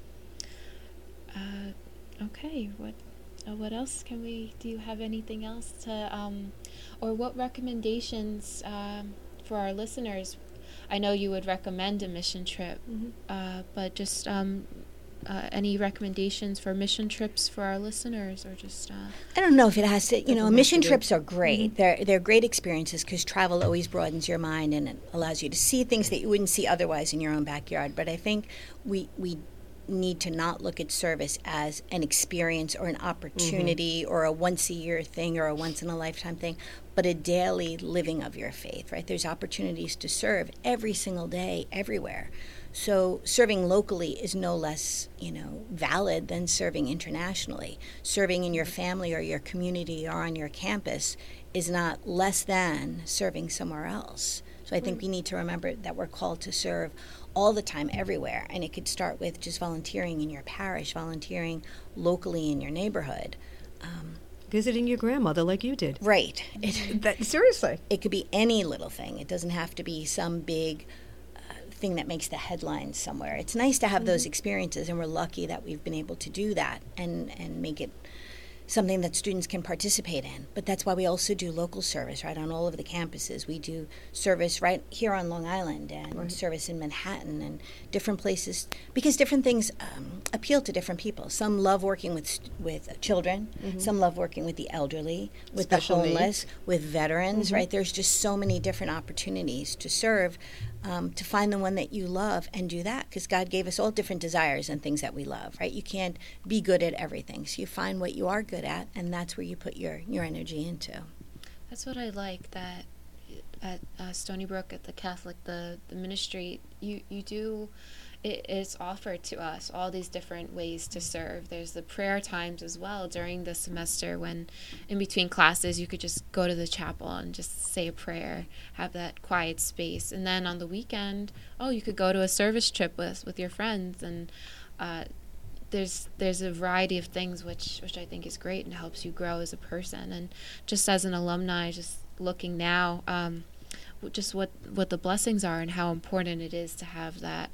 uh, okay. What uh, what else can we? Do you have anything else to um, or what recommendations um, for our listeners? I know you would recommend a mission trip, Mhm. uh, but just um, uh, any recommendations for mission trips for our listeners, or just uh, I don't know if it has to, you know, Doesn't have mission to be. trips are great. They're they're great experiences because travel always broadens your mind and it allows you to see things that you wouldn't see otherwise in your own backyard. But I think we we need to not look at service as an experience or an opportunity or a once a year thing or a once in a lifetime thing, but a daily living of your faith, right? There's opportunities to serve every single day, everywhere. So serving locally is no less, you know, valid than serving internationally. Serving in your family or your community or on your campus is not less than serving somewhere else. So I think we need to remember that we're called to serve all the time, everywhere. And it could start with just volunteering in your parish, volunteering locally in your neighborhood. Um, Visiting your grandmother like you did. right. It, That, seriously. it could be any little thing. It doesn't have to be some big uh, thing that makes the headlines somewhere. It's nice to have those experiences, and we're lucky that we've been able to do that and, and make it something that students can participate in. But that's why we also do local service, right, on all of the campuses. We do service right here on Long Island and Right. service in Manhattan and different places, because different things um, appeal to different people. Some love working with st- with children. Some love working with the elderly, with Special the needs. homeless, with veterans, right? There's just so many different opportunities to serve, um, to find the one that you love and do that, because God gave us all different desires and things that we love, right? You can't be good at everything. So you find what you are good at, and that's where you put your, your energy into. That's what I like, that at uh, Stony Brook at the Catholic, the, the ministry, you, you do, it is offered to us all these different ways to serve. There's the prayer times as well during the semester, when in between classes you could just go to the chapel and just say a prayer, have that quiet space. And then on the weekend, oh, you could go to a service trip with, with your friends, and uh, there's there's a variety of things which which I think is great and helps you grow as a person. And just as an alumni, just looking now, um, w- just what what the blessings are and how important it is to have that um,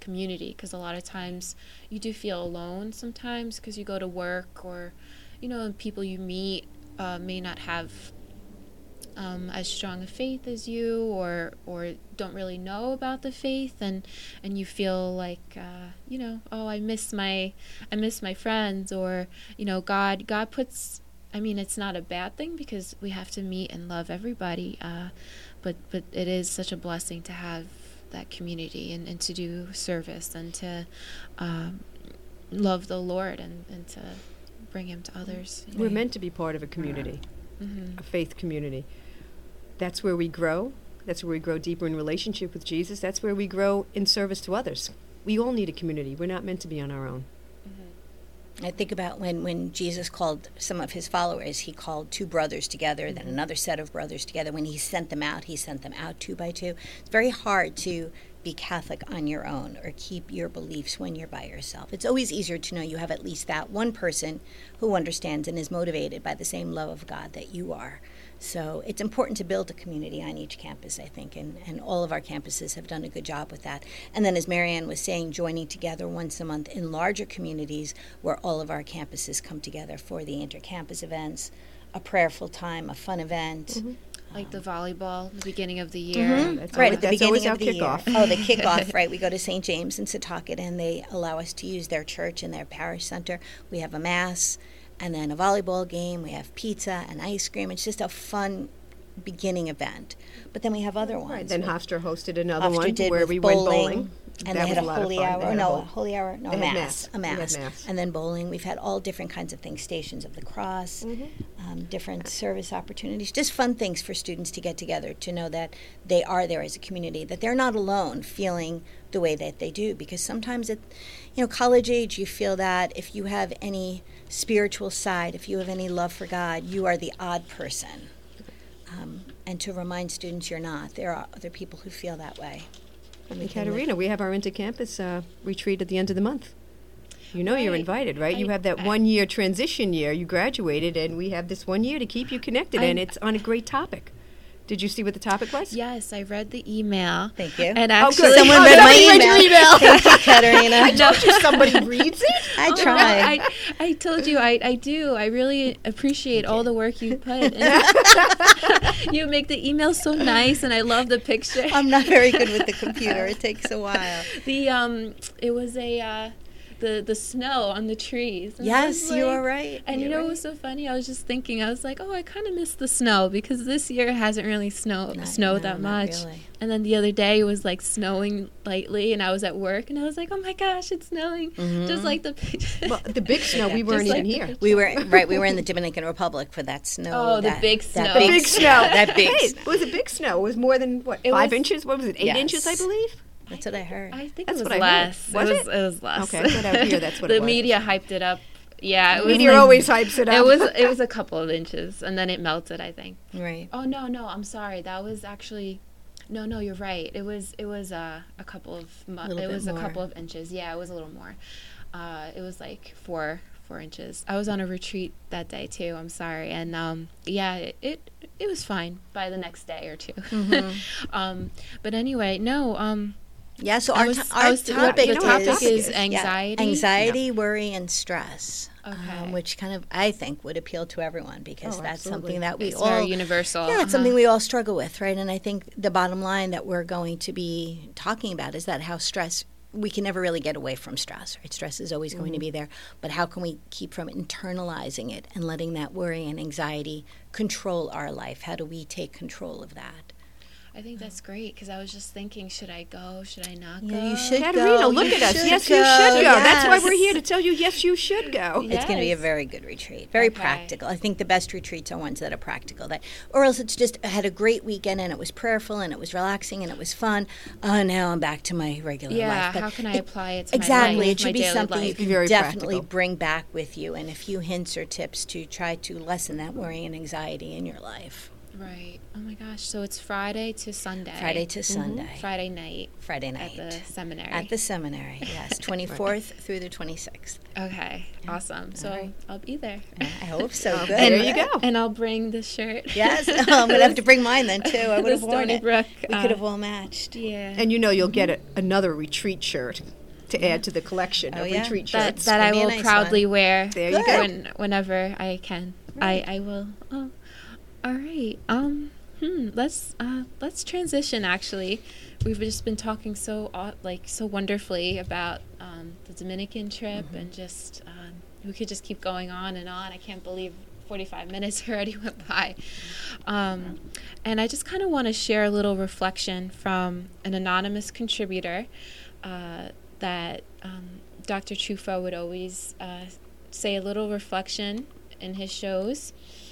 community, because a lot of times you do feel alone sometimes because you go to work, or, you know, and people you meet uh, may not have um, as strong a faith as you, or or don't really know about the faith, and and you feel like uh, you know, oh, I miss my I miss my friends, or, you know, God God puts, I mean, it's not a bad thing because we have to meet and love everybody, uh, but but it is such a blessing to have that community, and, and to do service, and to um, love the Lord, and, and to bring him to others. you know. We're meant to be part of a community, Mhm. a faith community. That's where we grow. That's where we grow deeper in relationship with Jesus. That's where we grow in service to others. We all need a community. We're not meant to be on our own. I think about when, when Jesus called some of his followers, he called two brothers together, then another set of brothers together. When he sent them out, he sent them out two by two. It's very hard to be Catholic on your own or keep your beliefs when you're by yourself. It's always easier to know you have at least that one person who understands and is motivated by the same love of God that you are. So it's important to build a community on each campus, I think, and, and all of our campuses have done a good job with that. And then, as Marianne was saying, joining together once a month in larger communities where all of our campuses come together for the intercampus events, a prayerful time, a fun event. Like the volleyball, the beginning of the year. Mhm. That's Right always- at the that's always beginning our of the kickoff. year. Oh, the kickoff, right. We go to Saint James in Setauket, and they allow us to use their church and their parish center. We have a mass, and then a volleyball game. We have pizza and ice cream. It's just a fun beginning event. But then we have other ones. Right. Then with- Hofstra hosted another Hofstra one did where with we bowling, went bowling. and That they had was a lot of holy fun. They hour. had a No, whole- a holy hour. No, They a had mass. mass. A We had mass. mass. And then bowling. We've had all different kinds of things. Stations of the Cross, Mm-hmm. um, different service opportunities. Just fun things for students to get together, to know that they are there as a community, that they're not alone feeling the way that they do. Because sometimes at, you know, college age, you feel that if you have any spiritual side, if you have any love for God, you are the odd person. Um, and to remind students you're not. There are other people who feel that way. And We in can live- Katerina, we have our intercampus uh, retreat at the end of the month. You know you're Right. invited, right? you I- have that I- one year transition year. You graduated, and we have this one year to keep you connected, I- and it's on a great topic. Did you see what the topic was? Yes, I read the email. Thank you. And Oh, actually, good. Someone Oh, read my somebody read your email. email. Thank you, Katerina. Told you somebody reads it. I Oh, try. I, I told you I, I do. I really appreciate all the work you put. You make the email so nice, and I love the picture. I'm not very good with the computer. It takes a while. The um, it was a uh, the the snow on the trees. And I was Yes, you like- are right. And you You're know what right. was so funny? I was just thinking. I was like, oh, I kind of miss the snow because this year it hasn't really snow Not- snowed no, that not much. really. And then the other day it was like snowing lightly, and I was at work, and I was like, oh my gosh, it's snowing, just like the picture. Well, the big snow, we Just weren't like even the here. picture. We were right. We were in the Dominican Republic for that snow. Oh, the that, big that snow. The big big snow. That big Hey, snow. it was a big snow. It was more than, what, It five was- inches? What was it, eight Yes. inches, I believe? That's what I heard. I think That's it was what I heard. less. Was it was it? it was less. Okay, I thought out here that's what the it was. media hyped it up. Yeah, it The was media like- always hypes it up. It was it was a couple of inches, and then it melted, I think. Right. Oh no, no, I'm sorry. That was actually, no, no, you're right. It was it was uh, a couple of mu- Little it bit was a more. couple of inches. Yeah, it was a little more. Uh, it was like four four inches. I was on a retreat that day too. I'm sorry, and um, yeah, it, it it was fine by the next day or two. Mm-hmm. um, but anyway, no. Um, Yeah, so I our, was- t- I our was- the topic, topic is, is yeah, anxiety. anxiety, worry, and stress, Okay. um, which kind of I think would appeal to everyone because Oh, that's absolutely. something that we it's all very universal. yeah, it's Uh-huh. something we all struggle with, right? And I think the bottom line that we're going to be talking about is that how stress we can never really get away from stress, right? Stress is always going to be there, but how can we keep from internalizing it and letting that worry and anxiety control our life? How do we take control of that? I think that's great because I was just thinking, should I go? Should I not go? Yeah, you should Katerina, go. look You at us. should Yes, you should go. That's why yes. we're here to tell you, yes, you should go. Yeah. It's going to be a Yes. very good retreat. Very Okay. practical. I think the best retreats are ones that are practical. That, or else it's just I had a great weekend and it was prayerful and it was relaxing and it was fun. Oh, now I'm back to my regular Yeah, life. But how can I it- apply it to exactly? my life, It should my be daily something you life? Be can very definitely practical. bring back with you, and a few hints or tips to try to lessen that worry and anxiety in your life. Right. Oh my gosh. So it's Friday to Sunday. Friday to Sunday. Friday night Friday at night. the seminary. At the seminary, yes. twenty-fourth through the twenty-sixth. Okay. Awesome. So right. I'll be there. I hope so. Good. There you go. And I'll bring the shirt. Yes. Oh, I'm going to have to bring mine then, too. I would have The worn Stony it. Brook, We uh, could have all matched. Yeah. And you know you'll get a, another retreat shirt to add to the collection Oh, of yeah. retreat that shirts. that I Could be a will nice proudly one. wear There you go. when, whenever I can. I, I will. Oh, all right. Um. Hmm. Let's uh. Let's transition. Actually, we've just been talking so aw- like so wonderfully about um, the Dominican trip, Mm-hmm. and just um, we could just keep going on and on. I can't believe forty-five minutes already went by. Um, and I just kind of want to share a little reflection from an anonymous contributor uh, that um, Doctor Truffaut would always uh, say a little reflection in his shows.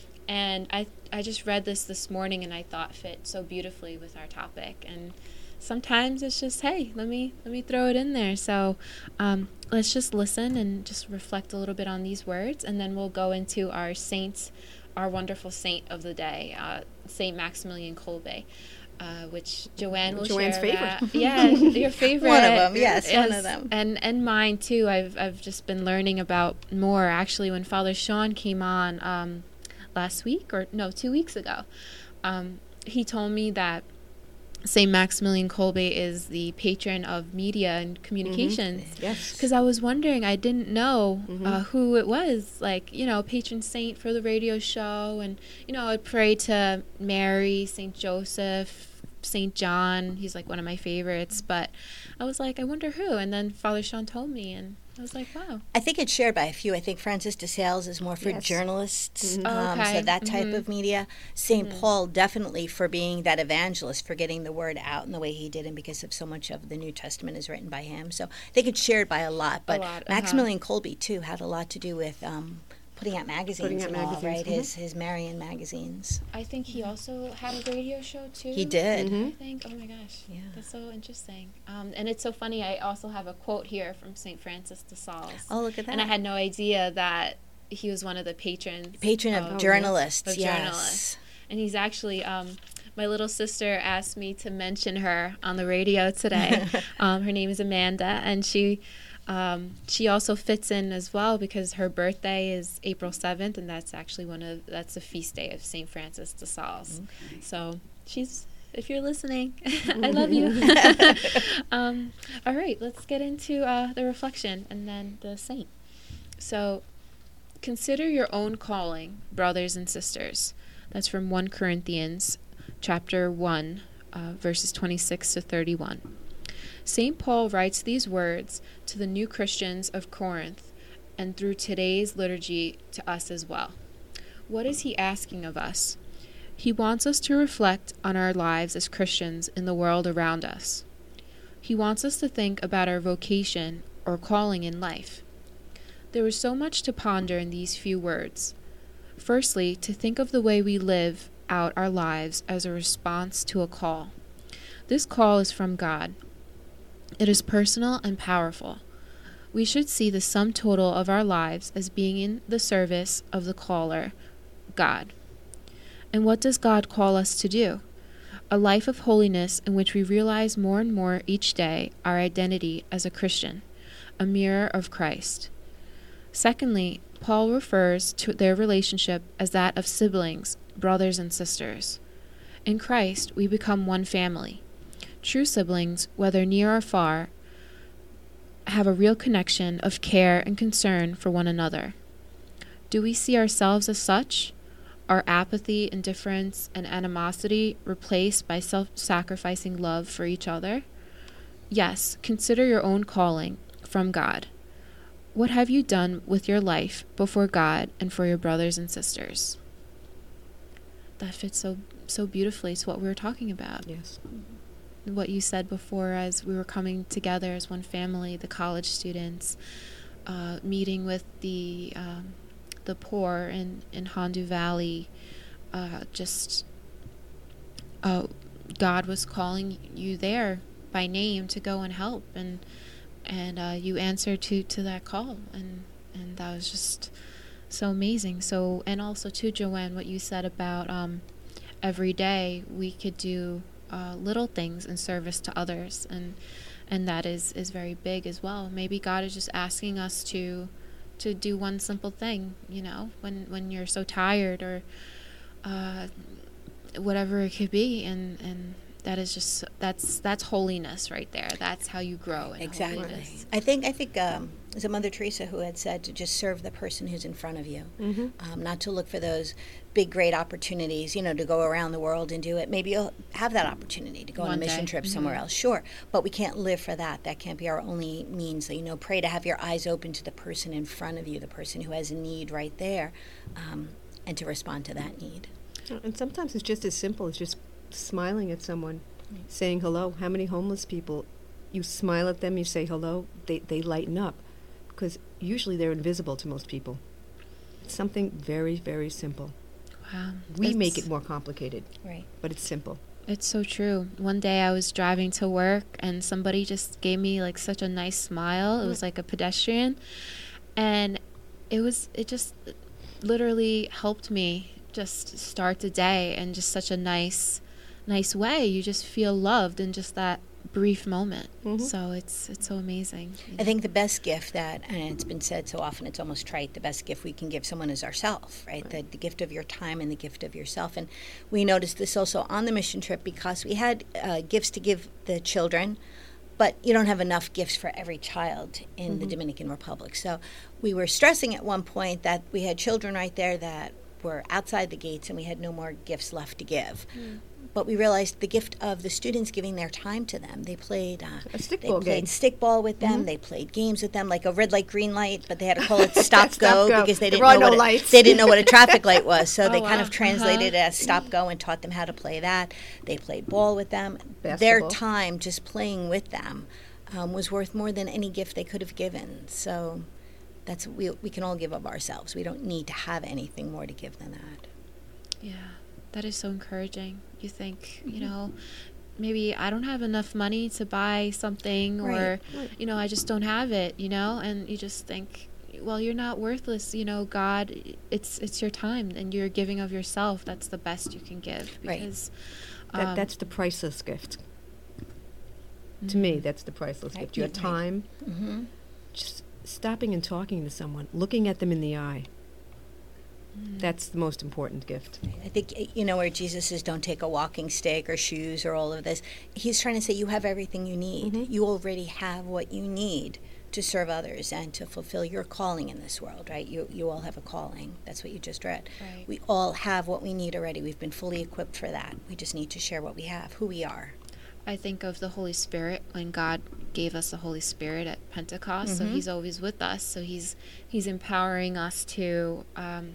And I, I just read this this morning and I thought fit so beautifully with our topic. And sometimes it's just, hey, let me let me throw it in there. So um, let's just listen and just reflect a little bit on these words, and then we'll go into our saint, our wonderful saint of the day, uh, Saint Maximilian Kolbe, uh, which Joanne will Joanne's share. favorite. About. Yeah, your favorite. One of them, yes, one of them. And and mine too. I've I've just been learning about more. Actually, when Father Sean came on um, last week, or no, two weeks ago, um, he told me that Saint Maximilian Kolbe is the patron of media and communications. Yes. Because I was wondering, I didn't know Mhm. uh, who it was. Like, you know, patron saint for the radio show. And, you know, I'd pray to Mary, Saint Joseph, Saint John. He's like one of my favorites. But I was like, I wonder who. And then Father Sean told me, and I was like, wow. I think it's shared by a few. I think Francis de Sales is more for Yes. journalists, Mhm. um, Okay. so that type Mhm. of media. Saint Paul definitely for being that evangelist, for getting the word out in the way he did, and because of so much of the New Testament is written by him. So I think it's shared by a lot. But lot, uh-huh. Maximilian Kolbe too had a lot to do with um, putting out magazines Putting out and all, magazines, right? mhm. His his Marian magazines. I think he also had a radio show, too. He did. Mhm. I think. Oh my gosh. Yeah. That's so interesting. Um, and it's so funny. I also have a quote here from Saint Francis de Sales. Oh, look at that. And I had no idea that he was one of the patrons. Patron of of- journalists. of yes. journalists. And he's actually, um, my little sister asked me to mention her on the radio today. um, her name is Amanda, and she um, she also fits in as well because her birthday is April seventh, and that's actually one of that's the feast day of Saint Francis de Sales. Okay. So she's, if you're listening, I love you. um, all right, let's get into uh, the reflection and then the saint. So, consider your own calling, brothers and sisters. That's from First Corinthians chapter one, uh, verses twenty-six to thirty-one. Saint Paul writes these words to the new Christians of Corinth, and through today's liturgy to us as well. What is he asking of us? He wants us to reflect on our lives as Christians in the world around us. He wants us to think about our vocation or calling in life. There is so much to ponder in these few words. Firstly, to think of the way we live out our lives as a response to a call. This call is from God. It is personal and powerful. We should see the sum total of our lives as being in the service of the caller, God. And what does God call us to do? A life of holiness in which we realize more and more each day our identity as a Christian, a mirror of Christ. Secondly, Paul refers to their relationship as that of siblings, brothers and sisters. In Christ, we become one family. True siblings, whether near or far, have a real connection of care and concern for one another. Do we see ourselves as such? Are apathy, indifference, and animosity replaced by self-sacrificing love for each other? Yes, consider your own calling from God. What have you done with your life before God and for your brothers and sisters? That fits so so beautifully to what we were talking about. Yes. What you said before as we were coming together as one family, the college students, uh, meeting with the um, the poor in, in Hondu Valley, uh, just uh, God was calling you there by name to go and help, and and uh, you answered to, to that call, and, and that was just so amazing. So, and also too, Joanne, what you said about um, every day we could do uh, little things in service to others, and and that is, is very big as well. Maybe God is just asking us to to do one simple thing, you know, when when you're so tired, or uh, whatever it could be, and and that is just that's that's holiness right there. That's how you grow in Exactly. holiness. I think I think um, it was a Mother Teresa who had said to just serve the person who's in front of you, Mm-hmm. um, not to look for those big, great opportunities, you know, to go around the world and do it. Maybe you'll have that opportunity to go on a One mission day. trip somewhere Mhm. else, sure. But we can't live for that. That can't be our only means. You know, pray to have your eyes open to the person in front of you, the person who has a need right there, um, and to respond to that need. And sometimes it's just as simple as just smiling at someone, saying hello. How many homeless people, you smile at them, you say hello, they, they lighten up. Because usually they're invisible to most people. It's something very, very simple. Wow. We make It's- it more complicated, Right. but it's simple. It's so true. One day I was driving to work and somebody just gave me like such a nice smile. It was like a pedestrian, and it was it just literally helped me just start the day in just such a nice nice way. You just feel loved in just that brief moment. Mhm. So it's it's so amazing. I think the best gift that, and it's been said so often, it's almost trite, the best gift we can give someone is ourself, right? The, the gift of your time and the gift of yourself. And we noticed this also on the mission trip because we had uh, gifts to give the children, but you don't have enough gifts for every child in the Dominican Republic. So we were stressing at one point that we had children right there that were outside the gates and we had no more gifts left to give. But we realized the gift of the students giving their time to them. They played uh, A stickball they played game. stickball with them. They played games with them, like a red light, green light, but they had to call it stop, Stop, go, go. because they There didn't know are no what a, lights. they didn't know what a traffic light was. So Oh, they kind wow. of translated Uh-huh. it as stop, go, and taught them how to play that. They played ball with them. Their Basketball. time just playing with them um, was worth more than any gift they could have given. So that's we we can all give of ourselves. We don't need to have anything more to give than that. Yeah, that is so encouraging. You think, you know, maybe I don't have enough money to buy something, or, Right, right. you know, I just don't have it, you know, and you just think, well, you're not worthless, you know, God, it's it's your time and you're giving of yourself. That's the best you can give. Right. Because, That, um, that's the priceless gift. To me, mhm. that's the priceless Right, gift. Your right. time, Mm-hmm. just stopping and talking to someone, looking at them in the eye. Mm. That's the most important gift. I think, uh, you know, where Jesus says, don't take a walking stick or shoes or all of this, he's trying to say you have everything you need. Mhm. You already have what you need to serve others and to fulfill your calling in this world, right? You, you all have a calling. That's what you just read. Right. We all have what we need already. We've been fully equipped for that. We just need to share what we have, who we are. I think of the Holy Spirit when God gave us the Holy Spirit at Pentecost. So Mhm. He's always with us. So He's He's empowering us to um,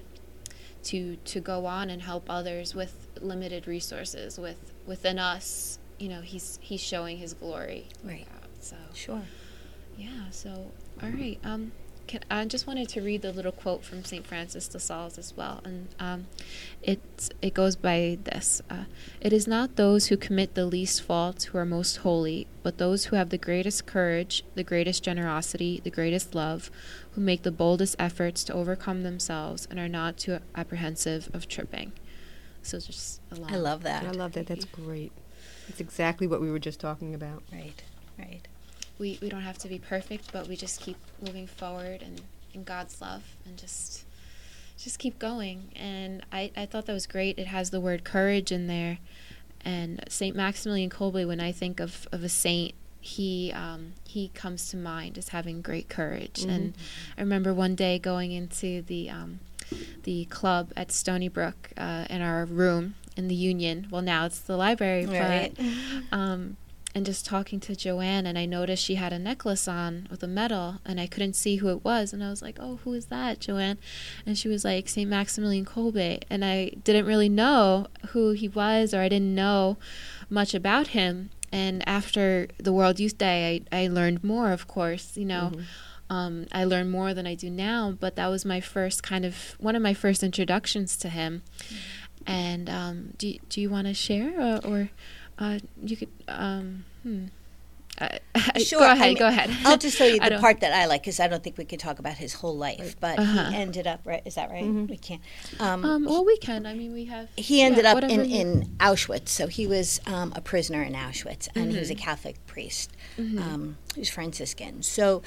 to to go on and help others with limited resources. With within us, you know, He's He's showing His glory. Right. out. So Sure. yeah. So all right. Um, can, I just wanted to read the little quote from Saint Francis de Sales as well, and um, it it goes by this: uh, "It is not those who commit the least faults who are most holy, but those who have the greatest courage, the greatest generosity, the greatest love, who make the boldest efforts to overcome themselves and are not too apprehensive of tripping." So just a lot. I love that. I love that. That's great. It's exactly what we were just talking about. Right, right. we we don't have to be perfect, but we just keep moving forward and in God's love and just just keep going. And I, I thought that was great. It has the word courage in there. And Saint Maximilian Kolbe, when I think of, of a saint, he um, he comes to mind as having great courage. Mhm. And I remember one day going into the um, the club at Stony Brook uh, in our room in the Union. Well, now it's the library, Right. but um, and just talking to Joanne, and I noticed she had a necklace on with a medal, and I couldn't see who it was, and I was like, "Oh, who is that, Joanne?" And she was like, "Saint Maximilian Kolbe," and I didn't really know who he was, or I didn't know much about him. And after the World Youth Day, I, I learned more, of course, you know. Mhm. Um, I learned more than I do now, but that was my first kind of, one of my first introductions to him. And um, do, do you want to share, or, or uh, you could, um, hmm. I, I, Sure. go I ahead. mean, go ahead. I'll just tell you I the don't- part that I like, because I don't think we could talk about his whole life. But Uh-huh. he ended up, right? Is that right? We can't. Um, Um, well, we can. I mean, we have. he ended yeah, up in, whatever you- in Auschwitz. So he was um, a prisoner in Auschwitz, and he was a Mm-hmm. Catholic priest. Um, he was Franciscan. So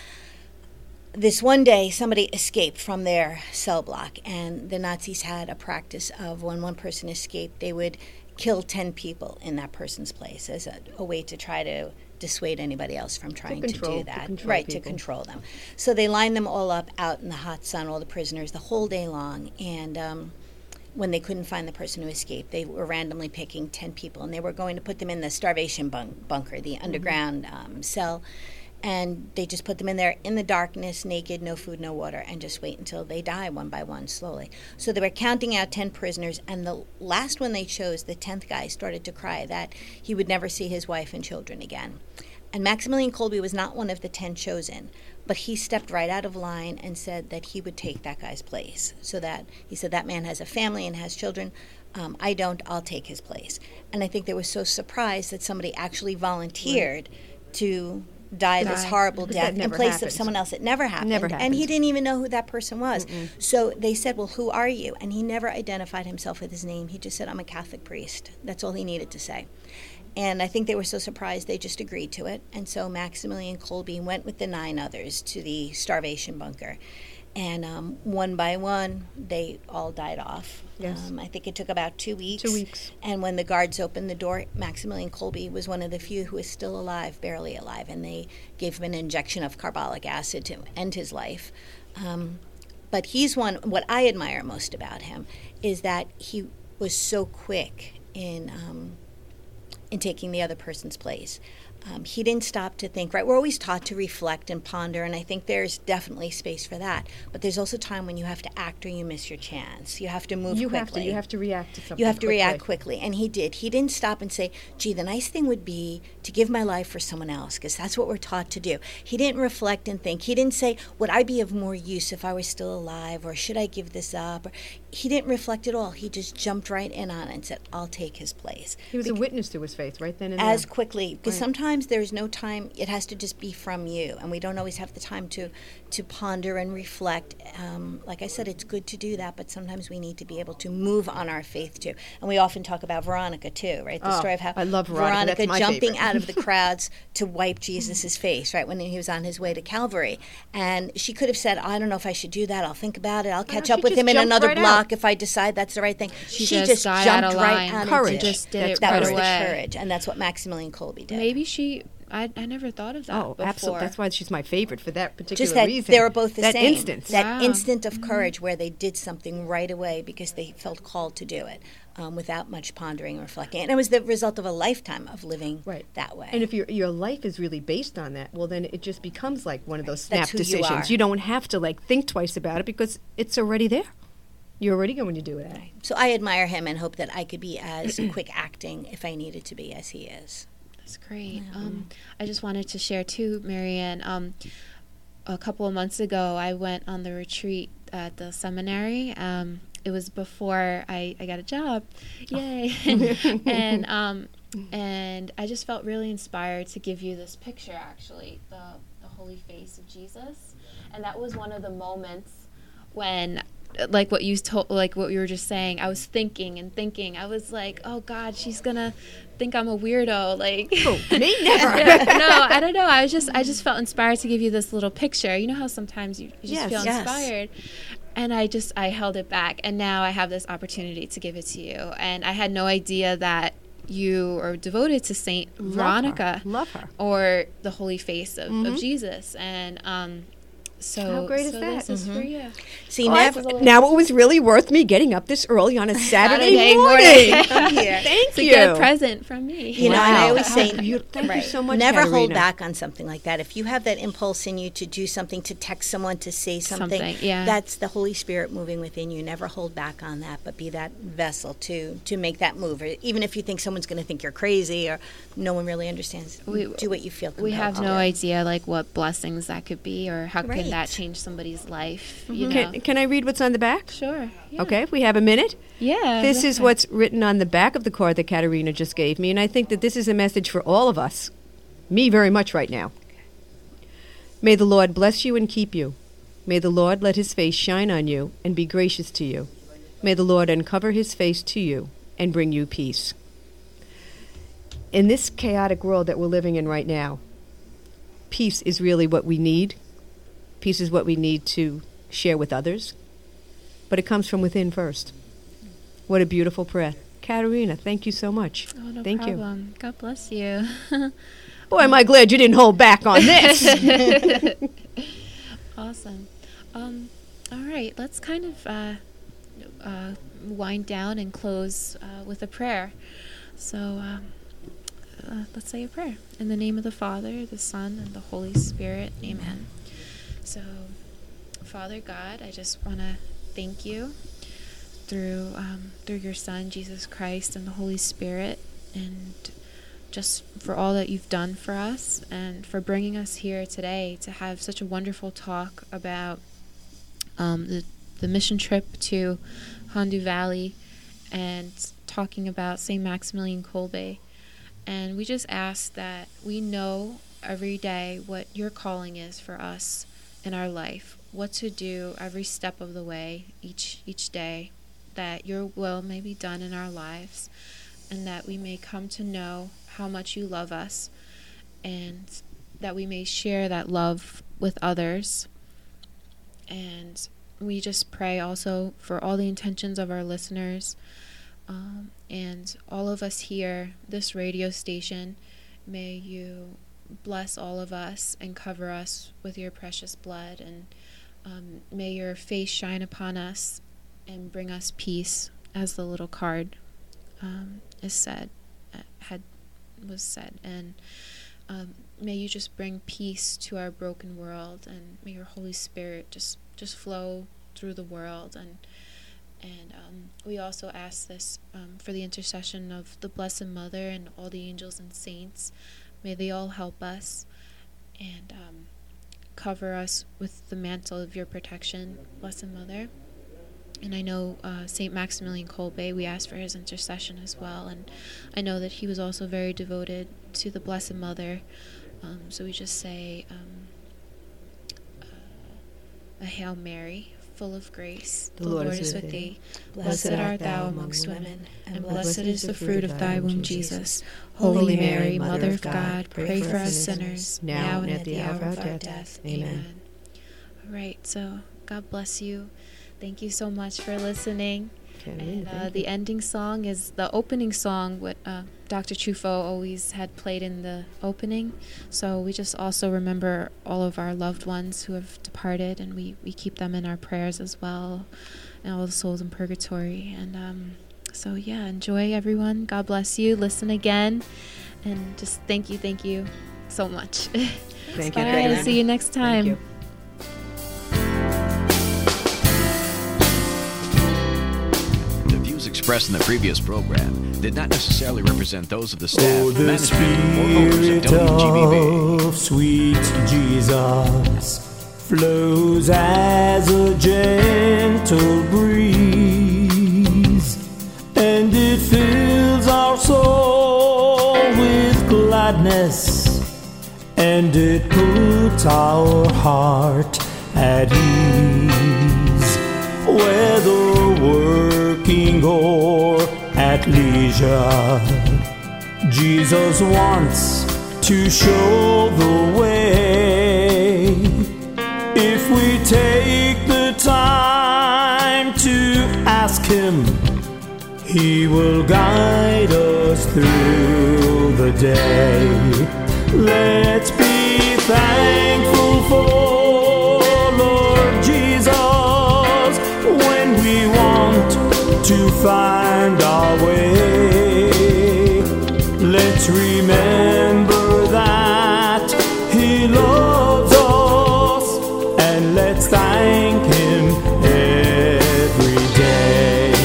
this one day, somebody escaped from their cell block, and the Nazis had a practice of when one person escaped, they would kill ten people in that person's place as a, a way to try to dissuade anybody else from trying to, control- do to that. control right, to people. control them. So they lined them all up out in the hot sun, all the prisoners, the whole day long. And um, when they couldn't find the person who escaped, they were randomly picking ten people, and they were going to put them in the starvation bunk- bunker, the underground um, cell. And they just put them in there in the darkness, naked, no food, no water, and just wait until they die one by one, slowly. So they were counting out ten prisoners, and the last one they chose, the tenth guy, started to cry that he would never see his wife and children again. And Maximilian Kolbe was not one of the ten chosen, but he stepped right out of line and said that he would take that guy's place. So that, he said, that man has a family and has children. Um, I don't, I'll take his place. And I think they were so surprised that somebody actually volunteered to die this Die. horrible But death that in never place happened. of someone else. It never happened. Never And he happened. didn't even know who that person was. So they said, well, who are you? And he never identified himself with his name. He just said, I'm a Catholic priest. That's all he needed to say. And I think they were so surprised they just agreed to it. And so Maximilian Kolbe went with the nine others to the starvation bunker. And um, one by one, they all died off. Yes. Um, I think it took about two weeks. Two weeks. And when the guards opened the door, Maximilian Kolbe was one of the few who was still alive, barely alive. And they gave him an injection of carbolic acid to end his life. Um, but he's one, what I admire most about him is that he was so quick in um, in taking the other person's place. Um, he didn't stop to think, right? We're always taught to reflect and ponder, and I think there's definitely space for that. But there's also time when you have to act or you miss your chance. You have to move You quickly. have to. You have to react to something. You have to quickly. react quickly, and he did. He didn't stop and say, gee, the nice thing would be to give my life for someone else, because that's what we're taught to do. He didn't reflect and think. He didn't say, would I be of more use if I were still alive, or should I give this up? Or, he didn't reflect at all. He just jumped right in on it and said, I'll take his place. He was a witness to his faith right then and As there. quickly, because Right. sometimes there's no time, it has to just be from you, and we don't always have the time to, to ponder and reflect. Um, like I said, it's good to do that, but sometimes we need to be able to move on our faith too. And we often talk about Veronica too, right? The Oh, story of how I love Veronica. That's my jumping favorite. out of the crowds to wipe Jesus' face, right, when he was on his way to Calvary. And she could have said, I don't know if I should do that. I'll think about it. I'll catch she up with just him in jumped another right block out. if I decide that's the right thing. She She, just just got jumped out of right line. out Courage. into it. Just did That's it That right was away. the courage, and that's what Maximilian Kolbe did. Maybe she. I, I never thought of that Oh, before. absolutely. That's why she's my favorite for that particular Just that reason. they were both the that same. instant. That Wow. instant of courage where they did something right away because they felt called to do it um, without much pondering or reflecting. And it was the result of a lifetime of living Right. that way. And if your your life is really based on that, well, then it just becomes like one of those snap That's who you decisions. are. You don't have to like think twice about it because it's already there. You're already going to do that. So I admire him and hope that I could be as quick acting if I needed to be as he is. That's great. Um, I just wanted to share too, Marianne. Um, a couple of months ago, I went on the retreat at the seminary. Um, it was before I, I got a job. Yay! and um, and I just felt really inspired to give you this picture. Actually, the the holy face of Jesus, and that was one of the moments when, like what you told, like what you were just saying, I was thinking and thinking. I was like, oh God, she's gonna think I'm a weirdo. Like, Oh, me never. Yeah, no, I don't know. I was just, I just felt inspired to give you this little picture. You know how sometimes you, you just Yes. feel Yes. inspired. And I just, I held it back. And now I have this opportunity to give it to you. And I had no idea that you are devoted to Saint Love her. Veronica. Love her. Or the holy face of, Mhm. of Jesus. And um, so, How great is so that? this is for you. See, Oh, never that's- now it was really worth me getting up this early on a Saturday, Saturday morning. morning. come here. Thank It's a you. good present from me. You know, and I Wow. always How say, beautiful. Thank you right, so much, never hold Katerina. back on something like that. If you have that impulse in you to do something, to text someone, to say something, Something, yeah. that's the Holy Spirit moving within you. Never hold back on that, but be that vessel to to make that move. Or even if you think someone's going to think you're crazy or no one really understands, We- do what you feel compelled We have to no do. idea like what blessings that could be or how Right. could that change somebody's life. You know? Can, can I read what's on the back? Sure. Yeah. Okay, if we have a minute. Yeah. This is okay. what's written on the back of the card that Katerina just gave me, and I think that this is a message for all of us. me very much right now. May the Lord bless you and keep you. May the Lord let his face shine on you and be gracious to you. May the Lord uncover his face to you and bring you peace. In this chaotic world that we're living in right now, peace is really what we need. Peace is what we need to share with others. But it comes from within first. What a beautiful prayer. Katerina, thank you so much. Oh, no thank problem. You. God bless you. Boy, am I glad you didn't hold back on this. Awesome. Um, all right, let's kind of uh, uh, wind down and close uh, with a prayer. So um, uh, let's say a prayer. In the name of the Father, the Son, and the Holy Spirit. Amen. So, Father God, I just want to thank you through um, through your Son, Jesus Christ, and the Holy Spirit, and just for all that you've done for us, and for bringing us here today to have such a wonderful talk about um, the, the mission trip to Hondu Valley, and talking about Saint Maximilian Kolbe. And we just ask that we know every day what your calling is for us in our life, what to do every step of the way, each each day, that your will may be done in our lives, and that we may come to know how much you love us, and that we may share that love with others. And we just pray also for all the intentions of our listeners, um, and all of us here, this radio station. May you bless all of us and cover us with your precious blood, and um, may your face shine upon us and bring us peace, as the little card um, is said, uh, had was said. And um, may you just bring peace to our broken world, and may your Holy Spirit just just flow through the world. And and um, we also ask this um, for the intercession of the Blessed Mother and all the angels and saints. May they all help us and um, cover us with the mantle of your protection, Blessed Mother. And I know uh, Saint Maximilian Kolbe, we ask for his intercession as well. And I know that he was also very devoted to the Blessed Mother. Um, so we just say um, uh, a Hail Mary, full of grace. The, the Lord, Lord is with thee. Blessed art thou amongst women, and blessed is the fruit of thy womb, Jesus. Holy Mary, Mother of God, pray for us sinners, now and at the hour of our death. Amen. All right, so God bless you. Thank you so much for listening. And uh, the ending song is the opening song, what uh, Doctor Truffaut always had played in the opening. So we just also remember all of our loved ones who have departed, and we, we keep them in our prayers as well, and all the souls in purgatory. And um, so, yeah, enjoy, everyone. God bless you. Listen again. And just thank you, thank you so much. Thank Bye. you. See you next time. Thank you. Expressed in the previous program did not necessarily represent those of the staff, Oh, the management, or owners of Spirit W G B B. of sweet Jesus flows as a gentle breeze, and it fills our soul with gladness, and it puts our heart at ease, whether working or at leisure. Jesus wants to show the way. If we take the time to ask Him, He will guide us through the day. Let's be thankful for Lord Jesus when we want to find our way. Let's remember that He loves us, and let's thank Him every day.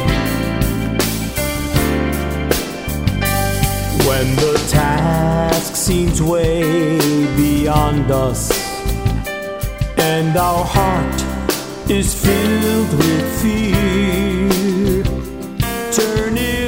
When the task seems way beyond us, and our heart is filled with fear, turn it